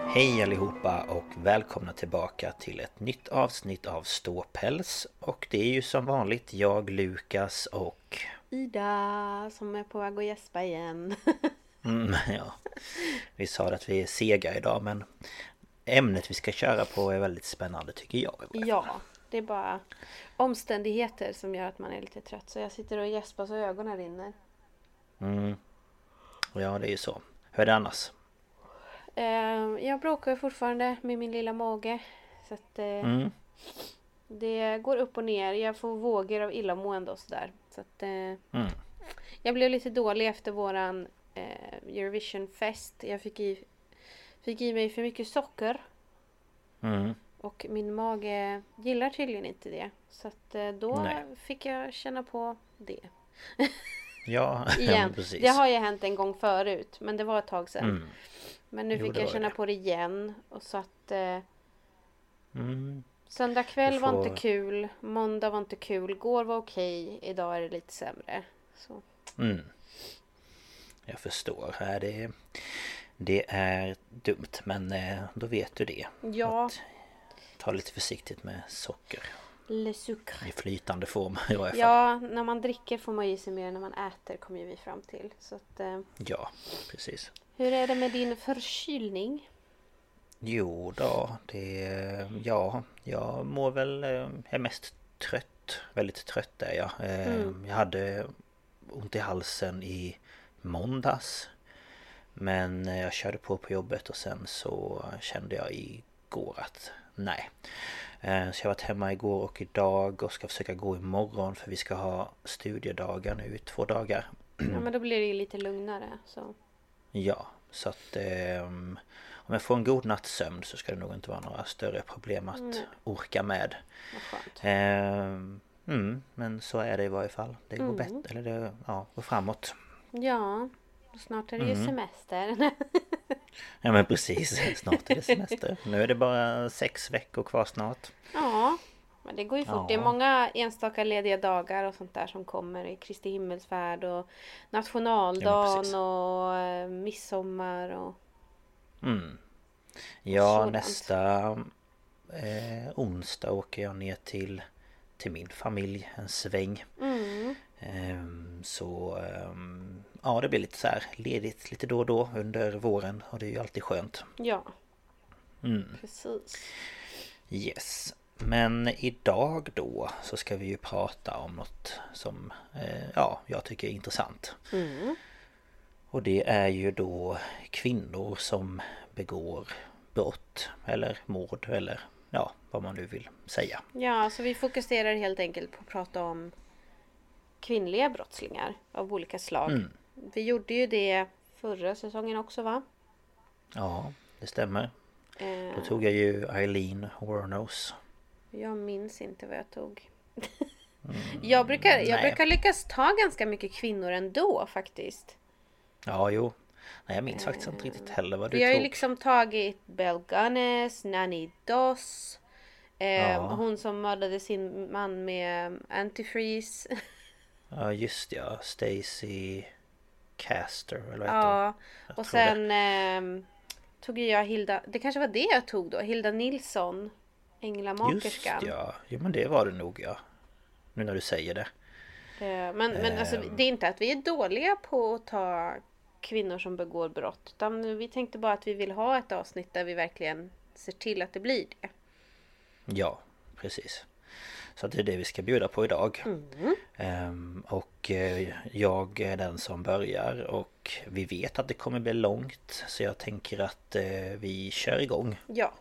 Hej allihopa och välkomna tillbaka till ett nytt avsnitt av Ståpäls. Och det är ju som vanligt jag, Lukas och Ida som är på väg att gäspa igen. Ja, vi sa att vi är sega idag, men ämnet vi ska köra på är väldigt spännande tycker jag. Ja, det är bara omständigheter som gör att man är lite trött. Så jag sitter och gäspar så ögonen rinner. Ja, det är ju så. Hur är det annars? Jag bråkar fortfarande med min lilla mage. Så att det går upp och ner. Jag får vågor av illamående och sådär. Så att jag blev lite dålig efter våran Eurovision-fest. Jag fick i mig för mycket socker. Och min mage gillar tydligen inte det. Så att då fick jag känna på det. Ja, igen. precis. Det har ju hänt en gång förut. Men det var ett tag sedan. Men nu fick jag känna på det igen. Och så att söndag kväll var inte kul. Måndag var inte kul. Går var okej. Idag är det lite sämre. Så. Jag förstår. Det är dumt. Men då vet du det. Ja. Att ta lite försiktigt med socker. Le sucre. I flytande form i alla fall. Ja, när man dricker får man i sig mer än när man äter, kommer vi fram till. Så att, ja, precis. Hur är det med din förkylning? Jo då, jag mår väl, är mest trött. Väldigt trött är jag. Jag hade ont i halsen i måndags. Men jag körde på jobbet och sen så kände jag igår att nej. Så jag har varit hemma igår och idag och ska försöka gå imorgon för vi ska ha studiedagar nu i 2 dagar. Ja, men då blir det ju lite lugnare. Så. Ja, så att om jag får en god nattsömn så ska det nog inte vara några större problem att orka med. Vad skönt. Men så är det i varje fall. Det går bättre, eller det går framåt. Ja, snart är det ju semester. Ja men precis, snart är det semester. Nu är det bara 6 veckor kvar snart. Ja, men det går ju fort. Ja. Det är många enstaka lediga dagar och sånt där som kommer i Kristi himmelsfärd och nationaldagen och midsommar och ja, nästa onsdag åker jag ner till min familj en sväng. Ja, det blir lite så här ledigt lite då och då under våren och det är ju alltid skönt. Ja, precis. Yes. Men idag då så ska vi ju prata om något som jag tycker är intressant. Och det är ju då kvinnor som begår brott eller mord eller vad man nu vill säga. Ja, så vi fokuserar helt enkelt på att prata om kvinnliga brottslingar av olika slag. Vi gjorde ju det förra säsongen också, va? Ja, det stämmer. Då tog jag ju Eileen Wuornos. Jag minns inte vad jag tog. Jag brukar lyckas ta ganska mycket kvinnor ändå faktiskt. Ja, jo. Nej, jag minns faktiskt inte riktigt heller vad du tog. Jag har ju liksom tagit Belle Gunness, Nanny Doss. Hon som mördade sin man med antifreeze. Ja, just ja. Stacy Caster eller vad ja, och sen tog jag Hilda. Det kanske var det jag tog då. Hilda Nilsson, Änglamakerskan. Just ja. Jo, men det var det nog, ja. Nu när du säger det. Men alltså, det är inte att vi är dåliga på att ta kvinnor som begår brott. Utan vi tänkte bara att vi vill ha ett avsnitt där vi verkligen ser till att det blir det. Ja, precis. Så det är det vi ska bjuda på idag. Och jag är den som börjar och vi vet att det kommer bli långt. Så jag tänker att vi kör igång. Ja.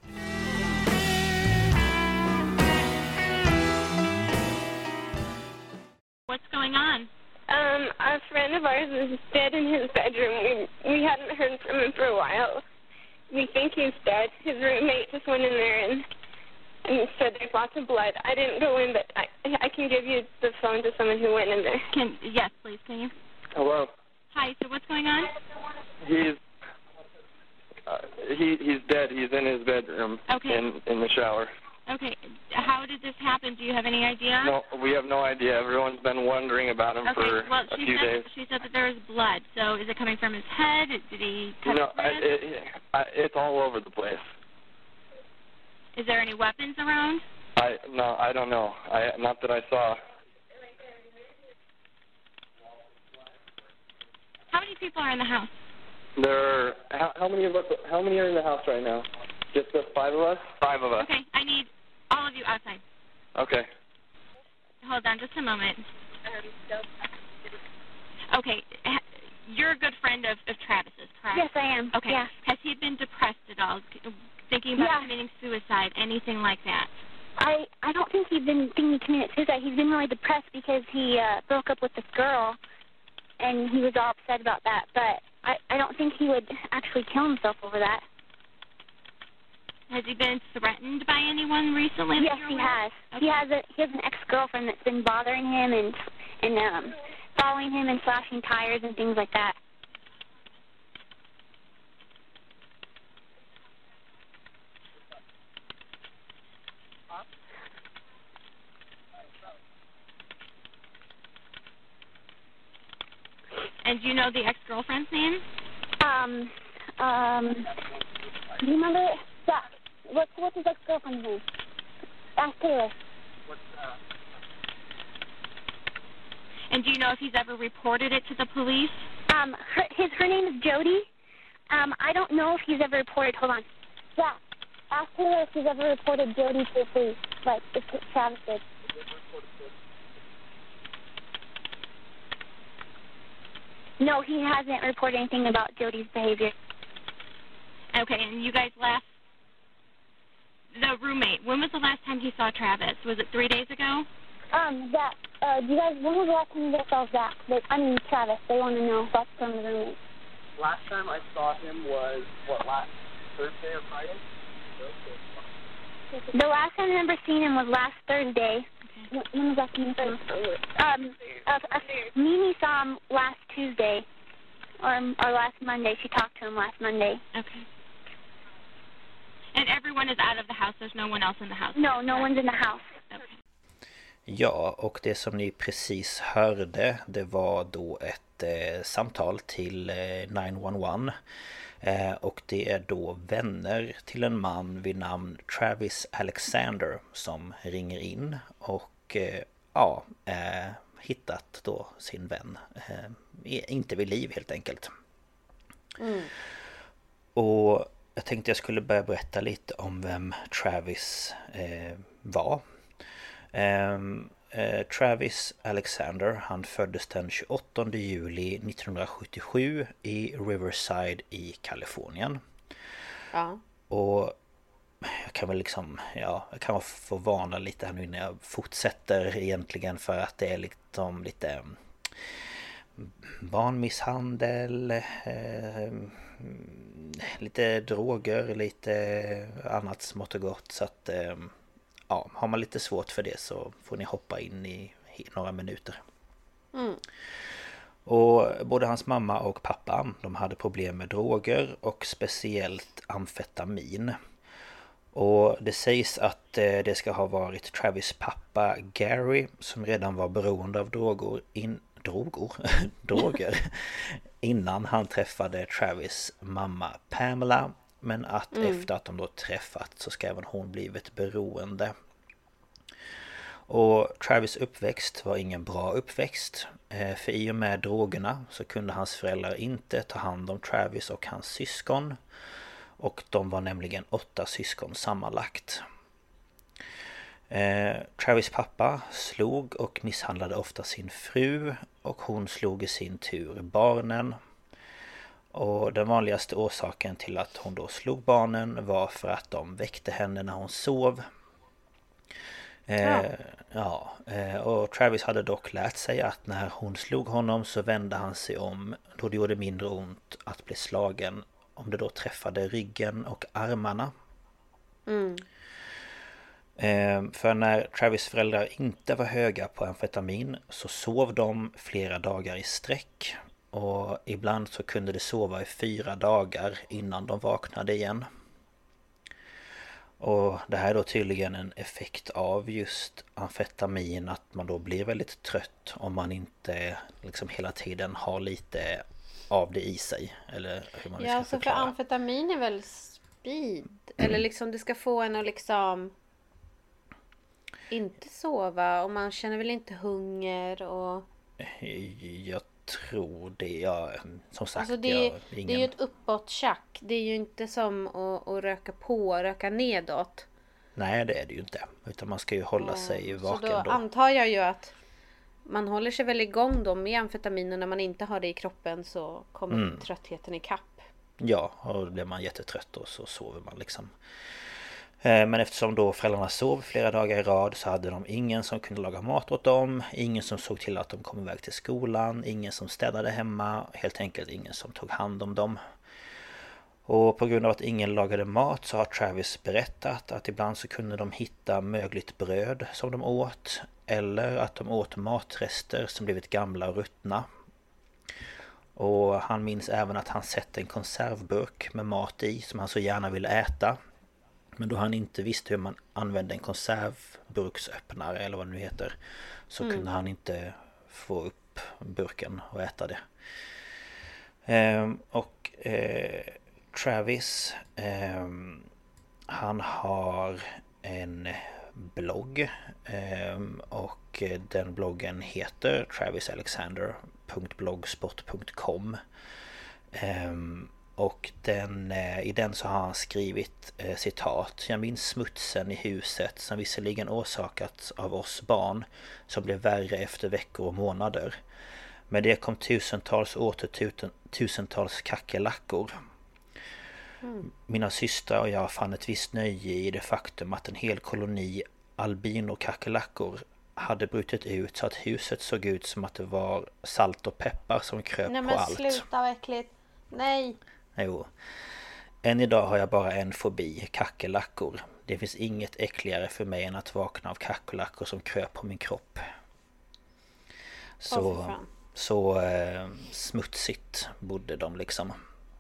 What's going on? A friend of ours is dead in his bedroom. We hadn't heard from him for a while. We think he's dead. His roommate just went in there and said there's lots of blood. I didn't go in, but I can give you the phone to someone who went in there. Yes, please, can you? Hello. Hi, so what's going on? He's dead. He's in his bedroom. Okay. In the shower. Okay. How did this happen? Do you have any idea? No, we have no idea. Everyone's been wondering about him for a few days. She said that there was blood. So is it coming from his head? Did he cut his wrist? It's all over the place. Is there any weapons around? No, I don't know. Not that I saw. How many people are in the house? How many of us? How many are in the house right now? Just the 5 of us? 5 of us. Okay, I need all of you outside. Okay. Hold on just a moment. Okay, you're a good friend of Travis's, correct? Yes, I am. Okay. Yeah. Has he been depressed at all? Thinking about committing suicide, anything like that? I don't think he's been thinking he committed suicide. He's been really depressed because he broke up with this girl, and he was all upset about that. But I don't think he would actually kill himself over that. Has he been threatened by anyone recently? Yes, he has. Okay. He has an ex-girlfriend that's been bothering him and following him and slashing tires and things like that. And do you know the ex-girlfriend's name? Do you remember? Yeah. What's his ex-girlfriend's name? Ask Taylor. And do you know if he's ever reported it to the police? Her name is Jody. I don't know if he's ever reported. Hold on. Yeah. Ask Taylor if he's ever reported Jody to the police. Like, if Travis did. No, he hasn't reported anything about Jody's behavior. Okay, and you guys left the roommate. When was the last time he saw Travis? Was it 3 days ago? Zach. Do you guys, when was the last time you guys saw Zach? Travis. They want to know about the roommate. Last time I saw him was, last Thursday or Friday? The last time I remember seeing him was last Thursday. Okay. When was that Mimi saw him last Tuesday, or last Monday. She talked to him last Monday. Okay. And everyone is out of the house. There's no one else in the house. No, no one's in the house. Okay. Ja, och det som ni precis hörde, det var då ett samtal till 911. Och det är då vänner till en man vid namn Travis Alexander som ringer in och hittat då sin vän. Inte vid liv helt enkelt. Och jag tänkte jag skulle börja berätta lite om vem Travis var. Travis Alexander, han föddes den 28 juli 1977 i Riverside i Kalifornien. Ja. Och jag kan väl jag kan få varna lite här nu när jag fortsätter egentligen, för att det är liksom lite barnmisshandel, lite droger, lite annat smått och gott, så att har man lite svårt för det så får ni hoppa in i några minuter. Och både hans mamma och pappa, de hade problem med droger och speciellt amfetamin. Och det sägs att det ska ha varit Travis pappa Gary som redan var beroende av droger innan han träffade Travis mamma Pamela. Men att efter att de då träffat så ska även hon blivit beroende. Och Travis uppväxt var ingen bra uppväxt. För i och med drogerna så kunde hans föräldrar inte ta hand om Travis och hans syskon. Och de var nämligen 8 syskon sammanlagt. Travis pappa slog och misshandlade ofta sin fru, och hon slog i sin tur barnen. Och den vanligaste orsaken till att hon då slog barnen var för att de väckte henne när hon sov. Och Travis hade dock lärt sig att när hon slog honom så vände han sig om, då det gjorde mindre ont att bli slagen om det då träffade ryggen och armarna. För när Travis föräldrar inte var höga på amfetamin så sov de flera dagar i sträck. Och ibland så kunde de sova i 4 dagar innan de vaknade igen. Och det här är då tydligen en effekt av just amfetamin, att man då blir väldigt trött om man inte liksom hela tiden har lite av det i sig. Eller hur man nu ska så förklara. för amfetamin är väl speed? Eller liksom det ska få en att liksom inte sova, och man känner väl inte hunger och... Jag tror det, som sagt, Alltså det är ju ett uppåt-tjack. Det är ju inte som att röka på, röka nedåt. Nej, det är det ju inte. Utan man ska ju hålla sig vaken då. Så då antar jag ju att man håller sig väl igång då med amfetamin, och när man inte har det i kroppen så kommer tröttheten i kapp. Ja, och då blir man jättetrött då, så sover man liksom. Men eftersom då föräldrarna sov flera dagar i rad så hade de ingen som kunde laga mat åt dem, ingen som såg till att de kom iväg till skolan, ingen som städade hemma, helt enkelt ingen som tog hand om dem. Och på grund av att ingen lagade mat så har Travis berättat att ibland så kunde de hitta mögligt bröd som de åt, eller att de åt matrester som blivit gamla och ruttna. Och han minns även att han sett en konservburk med mat i som han så gärna ville äta. Men då han inte visste hur man använde en konservburksöppnare eller vad det nu heter, så kunde han inte få upp burken och äta det. Travis, han har en blogg och den bloggen heter travisalexander.blogspot.com. Och i den så har han skrivit citat: "Jag minns smutsen i huset som visserligen orsakats av oss barn, som blev värre efter veckor och månader. Men det kom tusentals och åter tusentals kackerlackor. Mina systrar och jag fann ett visst nöje i det faktum att en hel koloni albinokackerlackor hade brutit ut så att huset såg ut som att det var salt och peppar som kröp på allt." Nej men sluta, vad äckligt. Nej. Jo. Än idag har jag bara en fobi, kackerlackor. Det finns inget äckligare för mig än att vakna av kackerlackor som kröp på min kropp. Så smutsigt bodde de liksom.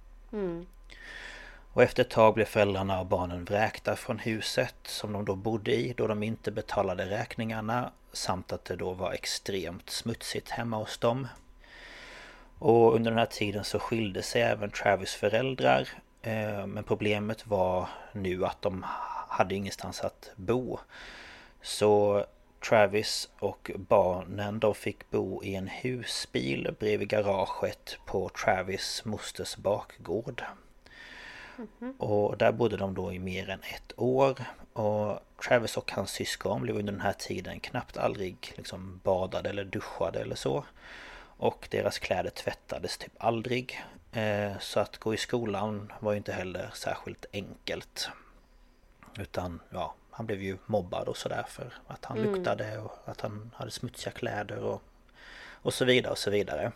Och efter ett tag blev föräldrarna och barnen vräkta från huset som de då bodde i, då de inte betalade räkningarna, samt att det då var extremt smutsigt hemma hos dem. Och under den här tiden så skilde sig även Travis föräldrar. Men problemet var nu att de hade ingenstans att bo. Så Travis och barnen, de fick bo i en husbil bredvid garaget på Travis mosters bakgård. Och där bodde de då i mer än ett år. Och Travis och hans syskon blev under den här tiden knappt aldrig liksom badade eller duschade eller så. Och deras kläder tvättades typ aldrig. Så att gå i skolan var ju inte heller särskilt enkelt. Utan han blev ju mobbad och sådär för att han luktade och att han hade smutsiga kläder och så vidare och så vidare.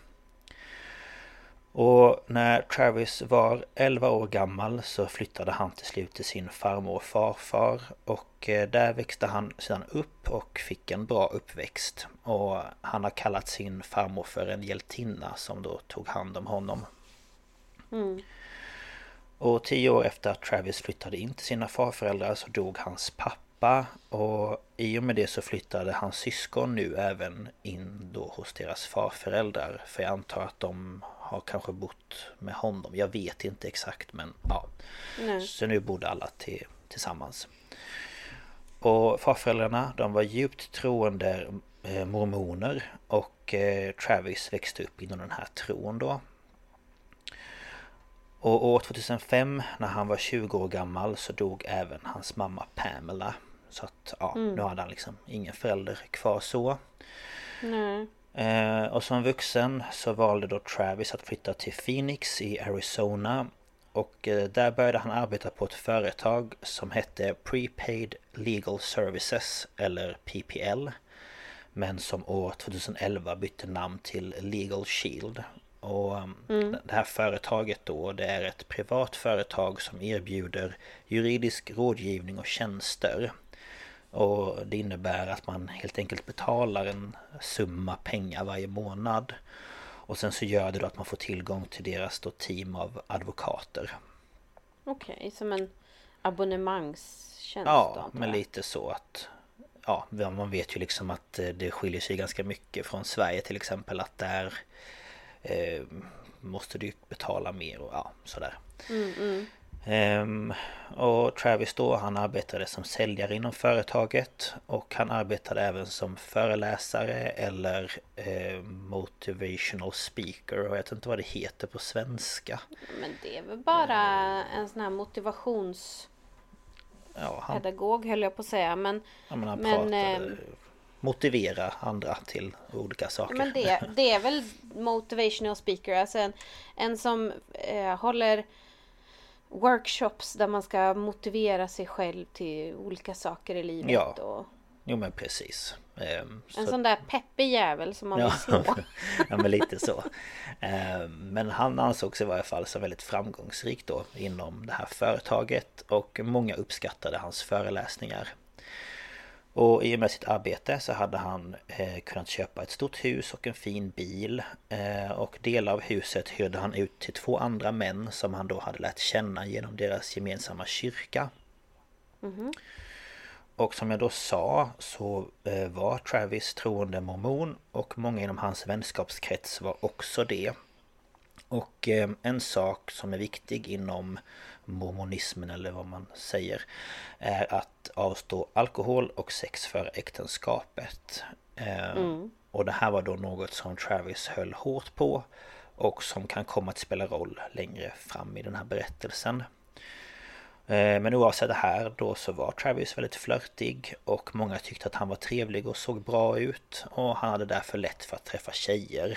Och när Travis var 11 år gammal så flyttade han till slut till sin farmor och farfar. Och där växte han sedan upp och fick en bra uppväxt. Och han har kallat sin farmor för en hjältinna som då tog hand om honom. Och 10 år efter att Travis flyttade in till sina farföräldrar så dog hans pappa. Och i och med det så flyttade hans syskon nu även in då hos deras farföräldrar. För jag antar att de har kanske bott med honom. Jag vet inte exakt, men ja. Så nu bodde alla tillsammans. Och farföräldrarna, de var djupt troende mormoner. Och Travis växte upp inom den här tron då. Och år 2005 när han var 20 år gammal så dog även hans mamma Pamela. Så att nu hade han liksom ingen förälder kvar så. Nej. Och som vuxen så valde då Travis att flytta till Phoenix i Arizona. Och där började han arbeta på ett företag som hette Prepaid Legal Services, eller PPL. Men som år 2011 bytte namn till Legal Shield. Och det här företaget då, det är ett privat företag som erbjuder juridisk rådgivning och tjänster. Och det innebär att man helt enkelt betalar en summa pengar varje månad. Och sen så gör det då att man får tillgång till deras då team av advokater. Okej, som en abonnemangstjänst. Ja, men lite så att... Ja, man vet ju liksom att det skiljer sig ganska mycket från Sverige till exempel. Att där måste du betala mer och ja, sådär. Och Travis då, han arbetade som säljare inom företaget. Och han arbetade även som föreläsare eller motivational speaker. Och jag vet inte vad det heter på svenska. Men det är väl bara en sån här motivationspedagog höll jag på att säga. Men han pratade, motivera andra till olika saker. Men det är väl motivational speaker. Alltså en som håller workshops där man ska motivera sig själv till olika saker i livet. Ja, och... jo men precis. En sån där peppig jävel som man vill slå. Ja men lite så. Men han ansågs i varje fall så väldigt framgångsrik då inom det här företaget. Och många uppskattade hans föreläsningar. Och i och med sitt arbete så hade han kunnat köpa ett stort hus och en fin bil. Och delar av huset hyrde han ut till 2 andra män som han då hade lärt känna genom deras gemensamma kyrka. Och som jag då sa så var Travis troende mormon och många inom hans vänskapskrets var också det. Och en sak som är viktig inom mormonismen eller vad man säger är att avstå alkohol och sex före äktenskapet. Och det här var då något som Travis höll hårt på och som kan komma att spela roll längre fram i den här berättelsen. Men oavsett det här då så var Travis väldigt flörtig och många tyckte att han var trevlig och såg bra ut och han hade därför lätt för att träffa tjejer.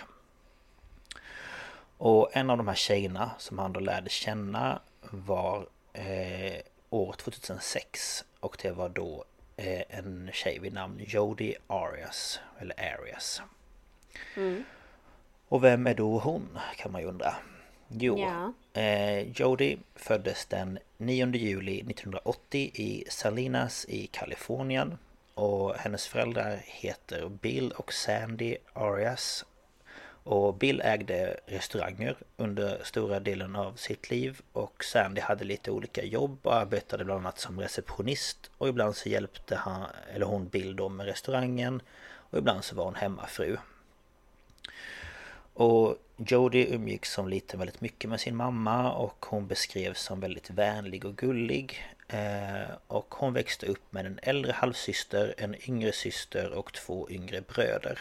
Och en av de här tjejerna som han då lärde känna var år 2006 och det var då en tjej vid namn Jodi Arias eller Arias. Och vem är då hon kan man ju undra. Jo, Jodi föddes den 9 juli 1980 i Salinas i Kalifornien och hennes föräldrar heter Bill och Sandy Arias. Och Bill ägde restauranger under stora delen av sitt liv och Sandy hade lite olika jobb och arbetade bland annat som receptionist och ibland så hjälpte hon Bill då med restaurangen och ibland så var hon hemmafru. Och Jodi umgick som liten väldigt mycket med sin mamma och hon beskrevs som väldigt vänlig och gullig. Och hon växte upp med en äldre halvsyster, en yngre syster och 2 yngre bröder.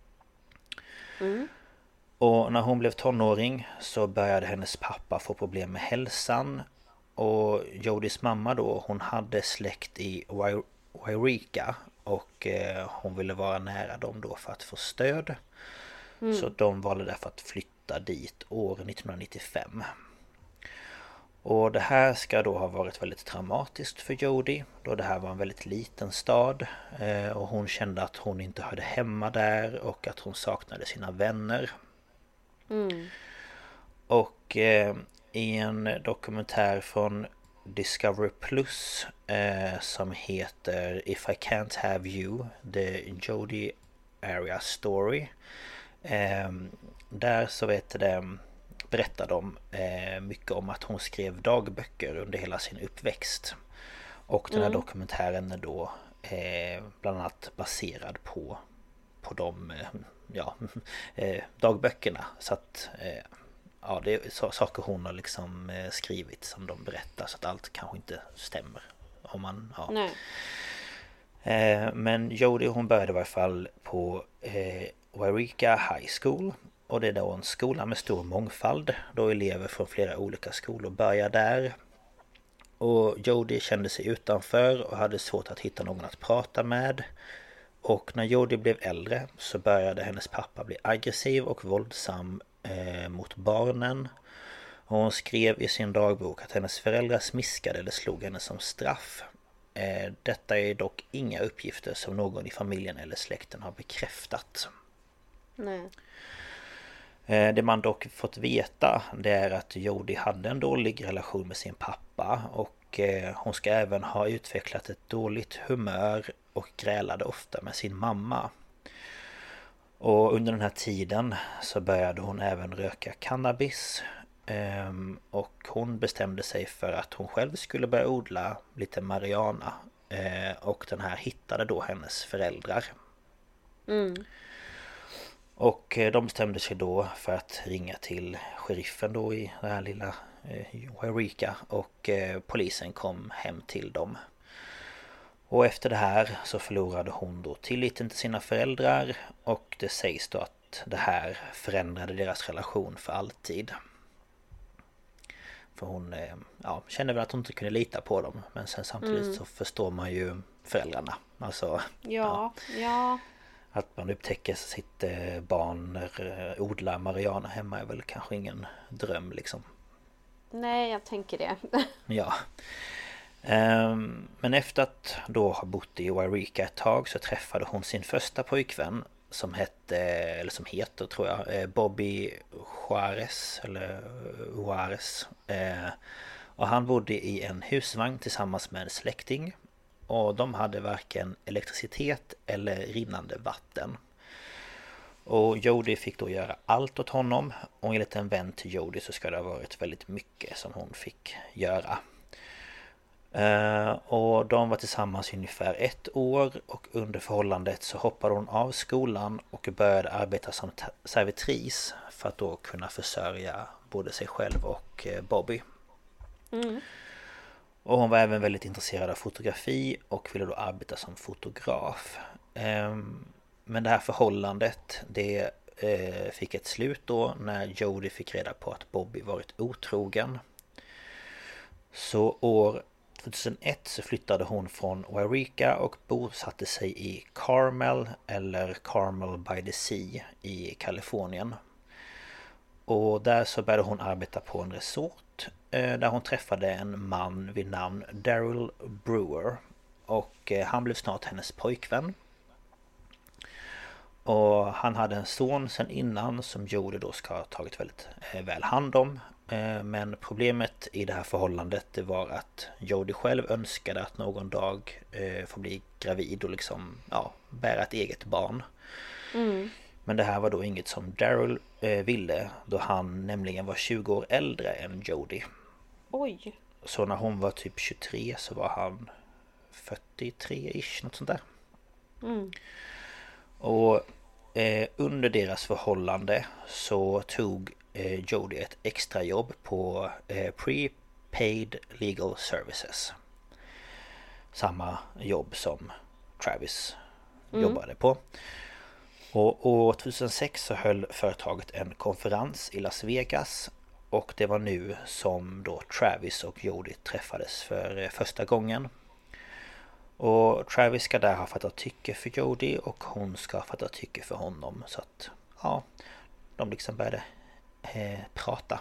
Och när hon blev tonåring så började hennes pappa få problem med hälsan. Och Jodis mamma då, hon hade släkt i Wairika och hon ville vara nära dem då för att få stöd. Så de valde därför att flytta dit år 1995. Och det här ska då ha varit väldigt traumatiskt för Jodi, då det här var en väldigt liten stad och hon kände att hon inte hörde hemma där och att hon saknade sina vänner. Och i en dokumentär från Discovery Plus som heter If I Can't Have You, The Jodi Arias Story, där så berättar de mycket om att hon skrev dagböcker under hela sin uppväxt. Och den här dokumentären är då bland annat baserad på de dagböckerna. Så att det är saker hon har liksom skrivit som de berättar, så att allt kanske inte stämmer. Om man, Nej. Men Jodi hon började i varje fall på Wairika High School. Och det är då en skola med stor mångfald, då elever från flera olika skolor börjar där. Och Jodi kände sig utanför och hade svårt att hitta någon att prata med. Och när Jodi blev äldre så började hennes pappa bli aggressiv och våldsam mot barnen. Och hon skrev i sin dagbok att hennes föräldrar smiskade eller slog henne som straff. Detta är dock inga uppgifter som någon i familjen eller släkten har bekräftat. Nej. Det man dock fått veta det är att Jodi hade en dålig relation med sin pappa och hon ska även ha utvecklat ett dåligt humör och grälade ofta med sin mamma. Och under den här tiden så började hon även röka cannabis Och hon bestämde sig för att hon själv skulle börja odla lite marijuana. Och den här hittade då hennes föräldrar. Och de bestämde sig då för att ringa till sheriffen då i det här lilla Wairika. Och polisen kom hem till dem. Och efter det här så förlorade hon då tilliten till sina föräldrar. Och det sägs då att det här förändrade deras relation för alltid. För hon kände väl att hon inte kunde lita på dem. Men sen samtidigt så förstår man ju föräldrarna. Alltså, ja. Att man upptäcker sitt barn odlar marijuana hemma är väl kanske ingen dröm liksom. Nej, jag tänker det. Ja. Men efter att då ha bott i Wairika ett tag så träffade hon sin första pojkvän som heter tror jag Bobby Juarez eller Juarez. Och han bodde i en husvagn tillsammans med en släkting. Och de hade varken elektricitet eller rinnande vatten. Och Jody fick då göra allt åt honom. Och enligt en vän till Jody så ska det ha varit väldigt mycket som hon fick göra. Och de var tillsammans i ungefär 1 år. Och under förhållandet så hoppade hon av skolan och började arbeta som servitris. För att då kunna försörja både sig själv och Bobby. Och hon var även väldigt intresserad av fotografi och ville då arbeta som fotograf. Men det här förhållandet det fick ett slut då när Jody fick reda på att Bobby varit otrogen. Så år 2001 så flyttade hon från Wairika och bosatte sig i Carmel eller Carmel by the Sea i Kalifornien. Och där så började hon arbeta på en resort där hon träffade en man vid namn Daryl Brewer. Och han blev snart hennes pojkvän. Och han hade en son sedan innan som Jody då ska ha tagit väldigt väl hand om. Men problemet i det här förhållandet det var att Jody själv önskade att någon dag få bli gravid och liksom bära ett eget barn. Men det här var då inget som Daryl ville då han nämligen var 20 år äldre än Jody. Oj. Så när hon var typ 23 så var han 43-ish, något sånt där. Och under deras förhållande så tog Jody ett extra jobb på Prepaid Legal Services. Samma jobb som Travis jobbade på. Och år 2006 så höll företaget en konferens i Las Vegas. Och det var nu som då Travis och Jody träffades för första gången. Och Travis ska där ha fattat tycke för Jody och hon ska ha fattat tycke för honom. Så att de liksom började prata.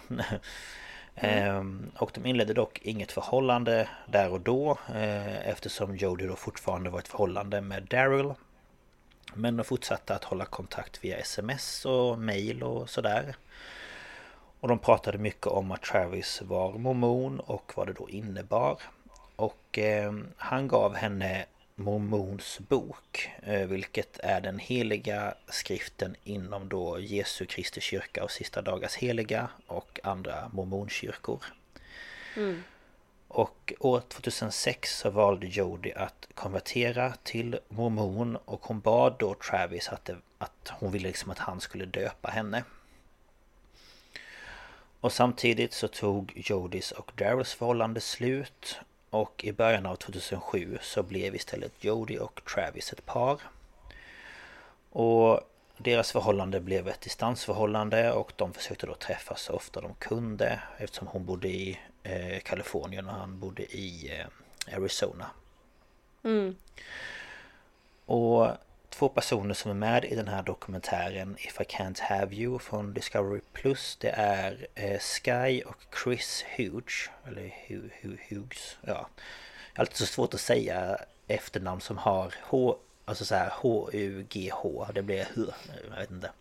Och de inledde dock inget förhållande där och då eftersom Jody då fortfarande var ett förhållande med Daryl. Men de fortsatte att hålla kontakt via sms och mail och sådär. Och de pratade mycket om att Travis var mormon och vad det då innebar. Och han gav henne Mormons bok, vilket är den heliga skriften inom då Jesu Kristi kyrka och sista dagars heliga och andra mormonkyrkor. Och år 2006 så valde Jody att konvertera till mormon och hon bad då Travis att hon ville liksom att han skulle döpa henne. Och samtidigt så tog Jodys och Daryls förhållande slut. Och i början av 2007 så blev istället Jody och Travis ett par. Och deras förhållande blev ett distansförhållande och de försökte då träffas så ofta de kunde. Eftersom hon bodde i Kalifornien och han bodde i Arizona. Och 2 personer som är med i den här dokumentären If I Can't Have You från Discovery Plus, det är Sky och Chris Hughes. Eller Hughes, ja. Det är alltid så svårt att säga efternamn som har alltså så här H-U-G-H. Det blir jag vet inte.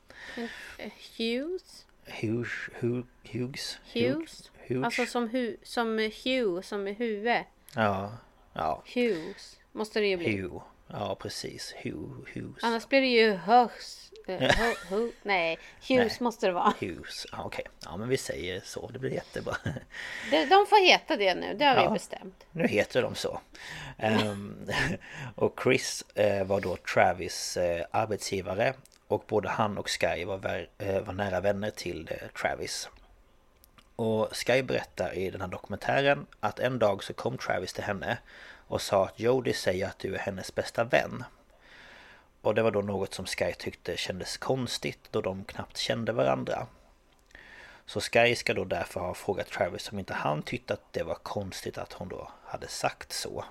Hughes. Alltså som Hugh, som är huvud. Ja. Hughes måste det ju bli. Hugh. Ja, precis. Hughes. Annars blir det ju Hughes. Nej, Hughes måste det vara. Hughes, ja, okej. Ja, men vi säger så. Det blir jättebra. De får heta det nu, det har vi bestämt. Nu heter de så. Och Chris var då Travis arbetsgivare. Och både han och Sky var nära vänner till Travis. Och Sky berättar i den här dokumentären att en dag så kom Travis till henne och sa att Jody säger att du är hennes bästa vän. Och det var då något som Sky tyckte kändes konstigt då de knappt kände varandra. Så Sky ska då därför ha frågat Travis om inte han tyckte att det var konstigt att hon då hade sagt så.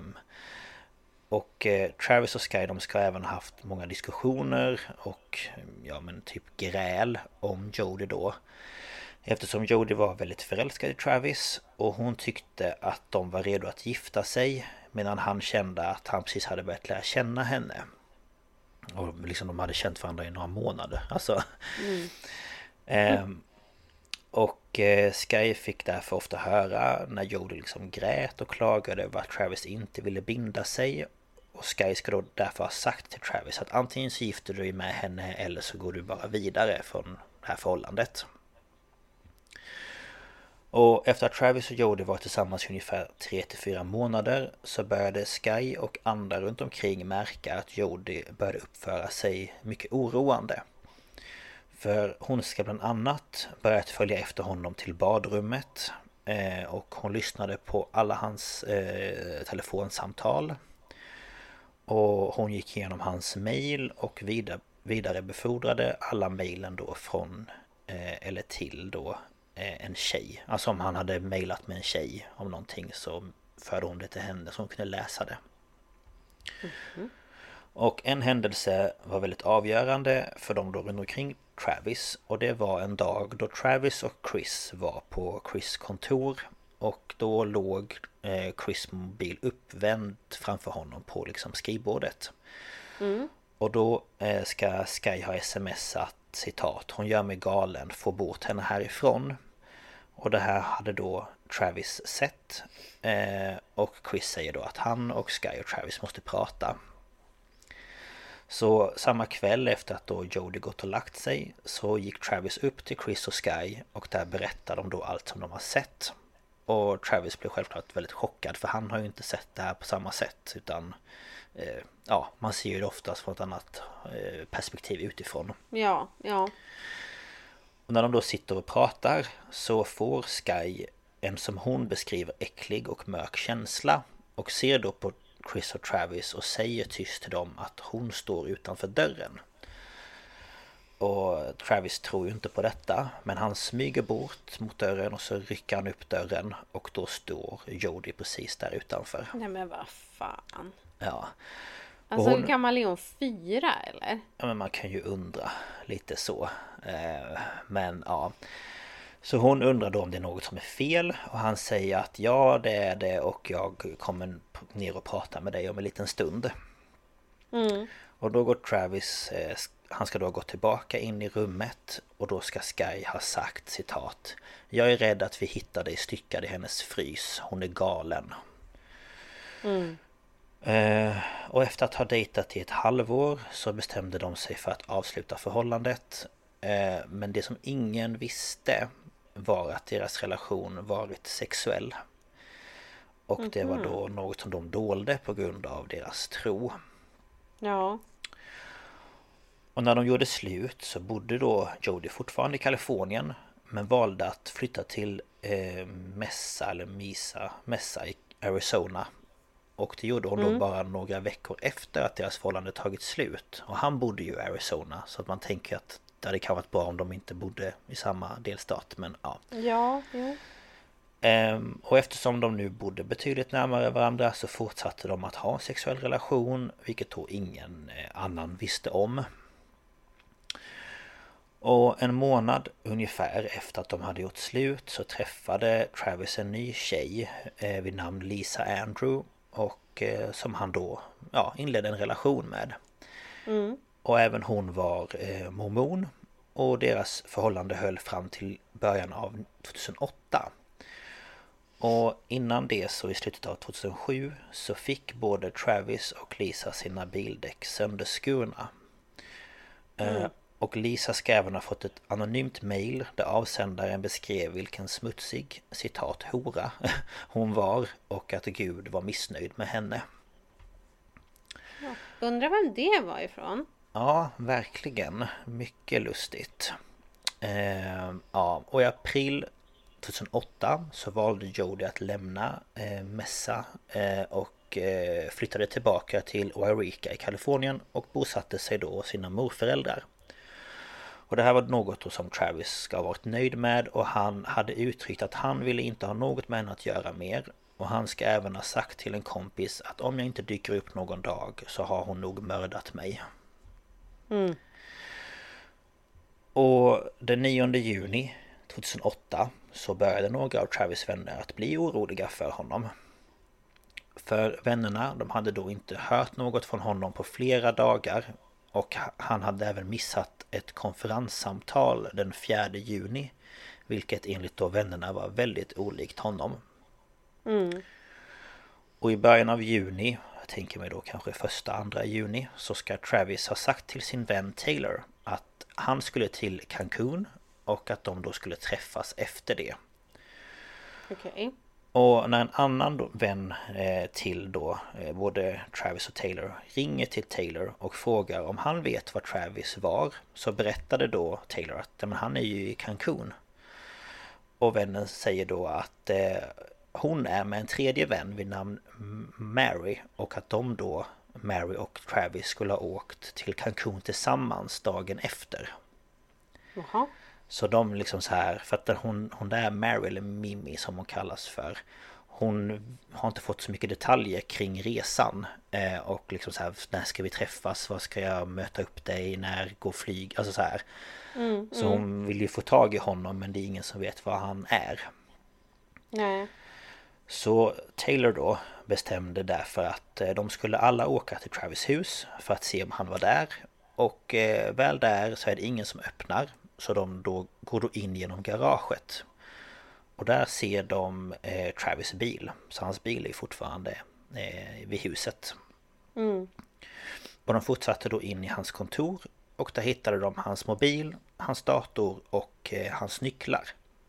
Och Travis och Sky, de ska även ha haft många diskussioner och ja men typ gräl om Jody då. Eftersom Jody var väldigt förälskad i Travis och hon tyckte att de var redo att gifta sig medan han kände att han precis hade börjat lära känna henne. Och liksom de hade känt varandra i några månader. Alltså. Och Sky fick därför ofta höra när Jody liksom grät och klagade över att Travis inte ville binda sig. Och Sky ska då därför ha sagt till Travis att antingen så gifter du dig med henne eller så går du bara vidare från det här förhållandet. Och efter att Travis och Jody var tillsammans i ungefär 3-4 månader så började Sky och andra runt omkring märka att Jody började uppföra sig mycket oroande. För hon ska bland annat börja följa efter honom till badrummet och hon lyssnade på alla hans telefonsamtal. Och hon gick igenom hans mejl och vidarebefordrade alla mejlen då från eller till då en tjej. Alltså om han hade mejlat med en tjej om någonting så förde hon det till henne så hon kunde läsa det. Och en händelse var väldigt avgörande för dem då runt omkring Travis. Och det var en dag då Travis och Chris var på Chris kontor. Och då låg Chris mobil uppvänd framför honom på liksom skrivbordet. Och då ska Sky ha smsat citat: hon gör mig galen, få bort henne härifrån. Och det här hade då Travis sett. Och Chris säger då att han och Sky och Travis måste prata. Så samma kväll efter att då Jody gått och lagt sig så gick Travis upp till Chris och Sky och där berättade de då allt som de har sett. Och Travis blev självklart väldigt chockad för han har ju inte sett det här på samma sätt utan ja, man ser ju det oftast från ett annat perspektiv utifrån. Ja. Och när de då sitter och pratar så får Sky en som hon beskriver äcklig och mörk känsla och ser då på Chris och Travis och säger tyst till dem att hon står utanför dörren. Och Travis tror ju inte på detta, men han smyger bort mot dörren och så rycker han upp dörren och då står Jody precis där utanför. Nej men vad fan. Ja. Alltså hon... gammal är hon 4 eller? Ja men man kan ju undra lite så. Men ja. Så hon undrar då om det är något som är fel och han säger att ja det är det och jag kommer ner och prata med dig om en liten stund. Och då går Travis, han ska då ha gått tillbaka in i rummet och då ska Sky ha sagt citat: jag är rädd att vi hittar dig styckad i hennes frys, hon är galen. Och efter att ha dejtat i ett halvår så bestämde de sig för att avsluta förhållandet. Men det som ingen visste var att deras relation varit sexuell. Och det var då något som de dolde på grund av deras tro. Ja. Och när de gjorde slut så bodde då Jody fortfarande i Kalifornien men valde att flytta till Mesa i Arizona. Och det gjorde hon då bara några veckor efter att deras förhållande tagit slut. Och han bodde ju i Arizona så att man tänker att det hade kanske varit bra om de inte bodde i samma delstat. Men ja. Ja. Och eftersom de nu bodde betydligt närmare varandra så fortsatte de att ha en sexuell relation. Vilket då ingen annan visste om. Och en månad ungefär efter att de hade gjort slut så träffade Travis en ny tjej vid namn Lisa Andrew. Och som han då inledde en relation med. Och även hon var mormon. Och deras förhållande höll fram till början av 2008. Och innan det så i slutet av 2007 så fick både Travis och Lisa sina bildäck sönderskurna. Och Lisa ska även ha fått ett anonymt mejl där avsändaren beskrev vilken smutsig, citat, hora hon var och att Gud var missnöjd med henne. Ja, undrar vem det var ifrån? Ja, verkligen. Mycket lustigt. Ja, och i april 2008 så valde Jody att lämna Mesa och flyttade tillbaka till Wairika i Kalifornien och bosatte sig då hos sina morföräldrar. Och det här var något som Travis ska ha varit nöjd med och han hade uttryckt att han ville inte ha något med henne att göra mer. Och han ska även ha sagt till en kompis att om jag inte dyker upp någon dag så har hon nog mördat mig. Och den 9 juni 2008 så började några av Travis vänner att bli oroliga för honom. För vännerna, de hade då inte hört något från honom på flera dagar och han hade även missat ett konferenssamtal den 4 juni, vilket enligt då vännerna var väldigt olikt honom. Och i början av juni, jag tänker mig då kanske 1-2 juni, så ska Travis ha sagt till sin vän Taylor att han skulle till Cancun och att de då skulle träffas efter det. Okej. Och när en annan vän till då, både Travis och Taylor, ringer till Taylor och frågar om han vet var Travis var, så berättade då Taylor att men han är ju i Cancun. Och vännen säger då att hon är med en tredje vän vid namn Mary och att de då, Mary och Travis, skulle ha åkt till Cancun tillsammans dagen efter. Jaha. Så de liksom så här, för att hon där Mary eller Mimi som hon kallas för, hon har inte fått så mycket detaljer kring resan och liksom så här, när ska vi träffas, vad ska jag möta upp dig, när går flyg, alltså så här. Så hon vill ju få tag i honom men det är ingen som vet var han är. Nej. Så Taylor då bestämde därför att de skulle alla åka till Travis hus för att se om han var där. Och väl där så är det ingen som öppnar. Så de då går då in genom garaget. Och där ser de Travis bil. Så hans bil är fortfarande vid huset. Och de fortsatte då in i hans kontor. Och där hittade de hans mobil, hans dator och hans nycklar.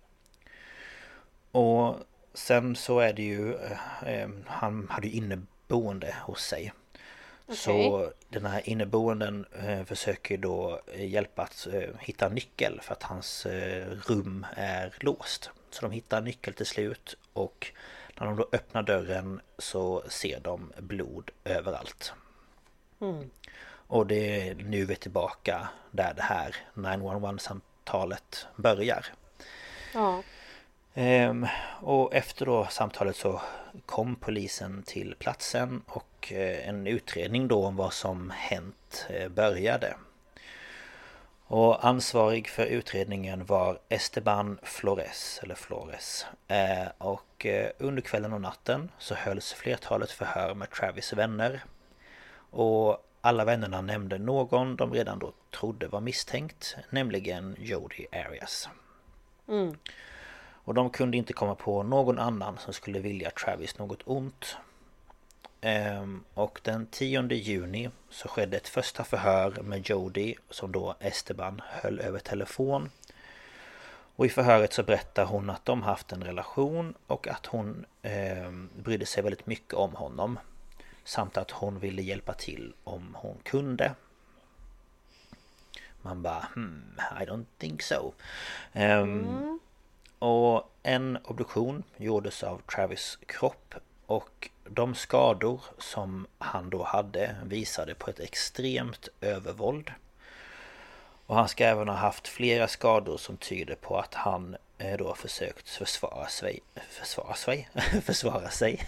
Och sen så är det ju, han hade ju inneboende hos sig. Okay. Så den här inneboenden försöker då hjälpa att hitta nyckel för att hans rum är låst. Så de hittar nyckel till slut och när de då öppnar dörren så ser de blod överallt. Och det är nu vi är tillbaka där det här 911-samtalet börjar. Ja. Och efter då samtalet så kom polisen till platsen och en utredning då om vad som hänt började. Och ansvarig för utredningen var Esteban Flores. Och under kvällen och natten så hölls flertalet förhör med Travis vänner. Och alla vännerna nämnde någon de redan då trodde var misstänkt, nämligen Jody Arias. Och de kunde inte komma på någon annan som skulle vilja Travis något ont. Och den 10 juni så skedde ett första förhör med Jody som då Esteban höll över telefon. Och i förhöret så berättar hon att de haft en relation och att hon brydde sig väldigt mycket om honom. Samt att hon ville hjälpa till om hon kunde. Man bara, I don't think so. Och en obduktion gjordes av Travis kropp och de skador som han då hade visade på ett extremt övervåld. Och han ska även ha haft flera skador som tyder på att han då försökt försvara sig.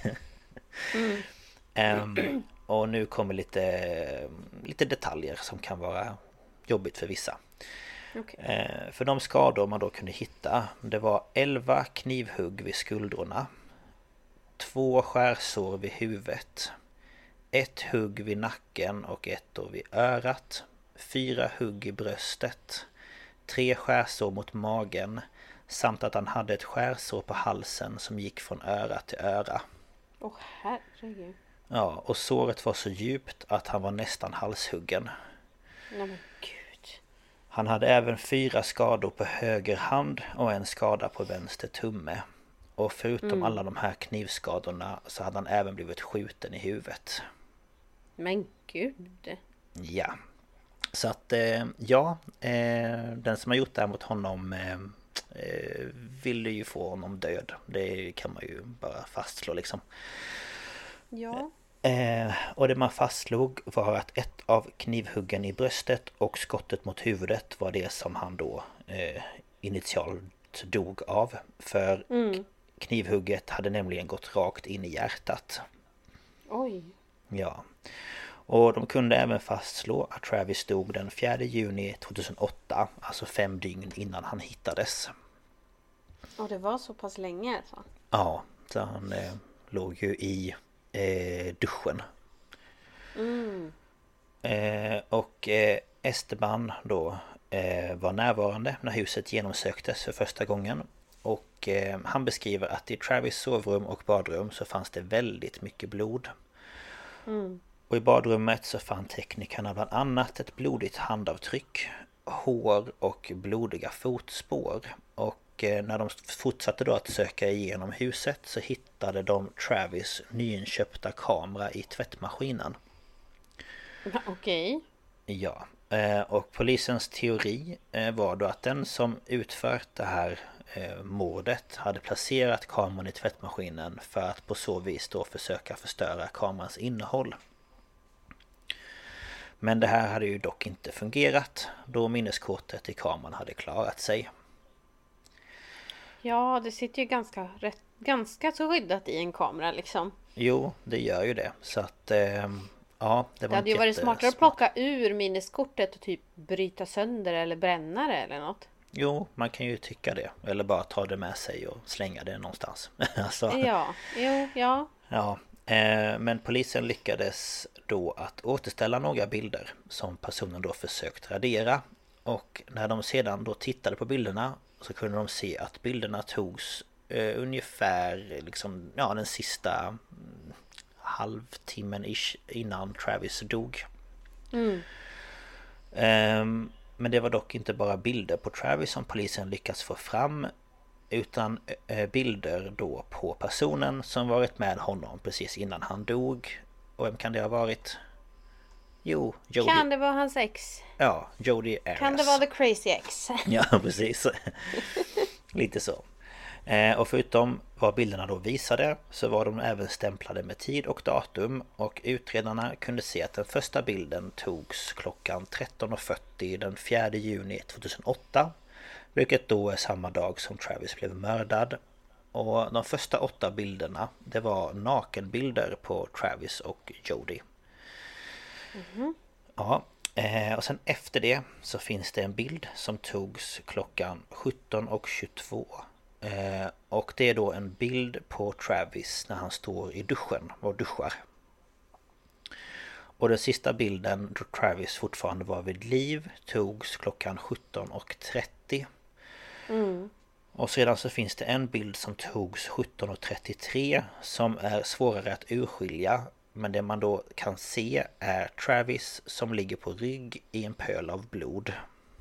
Och nu kommer lite detaljer som kan vara jobbigt för vissa. Okay. För de skador man då kunde hitta, det var 11 knivhugg vid skuldrorna, 2 skärsår vid huvudet, 1 hugg vid nacken och 1 då vid örat, 4 hugg i bröstet, 3 skärsår mot magen Samt att han hade ett skärsår på halsen som gick från öra till öra. Åh herregud. Ja, och såret var så djupt att han var nästan halshuggen. Nej men gud. Han hade även 4 skador på höger hand och en skada på vänster tumme. Och förutom alla de här knivskadorna så hade han även blivit skjuten i huvudet. Men gud. Ja. Så att den som har gjort det här mot honom ville ju få honom död. Det kan man ju bara fastslå liksom. Ja. Och det man fastslog var att ett av knivhuggen i bröstet och skottet mot huvudet var det som han då initialt dog av. För knivhugget hade nämligen gått rakt in i hjärtat. Oj. Ja. Och de kunde även fastslå att Travis dog den 4 juni 2008, alltså 5 dygn innan han hittades. Och det var så pass länge alltså? Ja, så han låg ju i duschen. Och Esteban då var närvarande när huset genomsöktes för första gången. Och han beskriver att i Travis sovrum och badrum så fanns det väldigt mycket blod. Och i badrummet så fann teknikerna bland annat ett blodigt handavtryck, hår och blodiga fotspår. Och när de fortsatte då att söka igenom huset så hittade de Travis nyinköpta kamera i tvättmaskinen. Okej. Ja, och polisens teori var då att den som utfört det här mordet hade placerat kameran i tvättmaskinen för att på så vis då försöka förstöra kamerans innehåll. Men det här hade ju dock inte fungerat då minneskortet i kameran hade klarat sig. Ja, det sitter ju ganska så skyddat i en kamera liksom. Jo, det gör ju det. Så att ja, det var hade ju varit smartare att smart. plocka ur minneskortet och typ bryta sönder eller bränna det eller något. Jo, man kan ju tycka det. Eller bara ta det med sig och slänga det någonstans. Alltså, Ja, jo, ja. ja. Men polisen lyckades då att återställa några bilder som personen då försökt radera. Och när de sedan då tittade på bilderna så kunde de se att bilderna togs ungefär liksom, ja, den sista halvtimmen innan Travis dog. Men det var dock inte bara bilder på Travis som polisen lyckats få fram, utan bilder då på personen som varit med honom precis innan han dog. Och vem kan det ha varit? Jo, Jody. Kan det vara hans ex? Ja, Jody Arias. Kan det vara the crazy ex? Ja, precis. Lite så. Och förutom vad bilderna då visade så var de även stämplade med tid och datum. Och utredarna kunde se att den första bilden togs klockan 13:40 den 4 juni 2008. Vilket då är samma dag som Travis blev mördad. Och de första 8 bilderna, det var nakenbilder på Travis och Jody. Ja, och sen efter det så finns det en bild som togs klockan 17:22. Och det är då en bild på Travis när han står i duschen och duschar. Och den sista bilden då Travis fortfarande var vid liv togs klockan 17:30. Och sedan så finns det en bild som togs 17:33 som är svårare att urskilja. Men det man då kan se är Travis som ligger på rygg i en pöl av blod.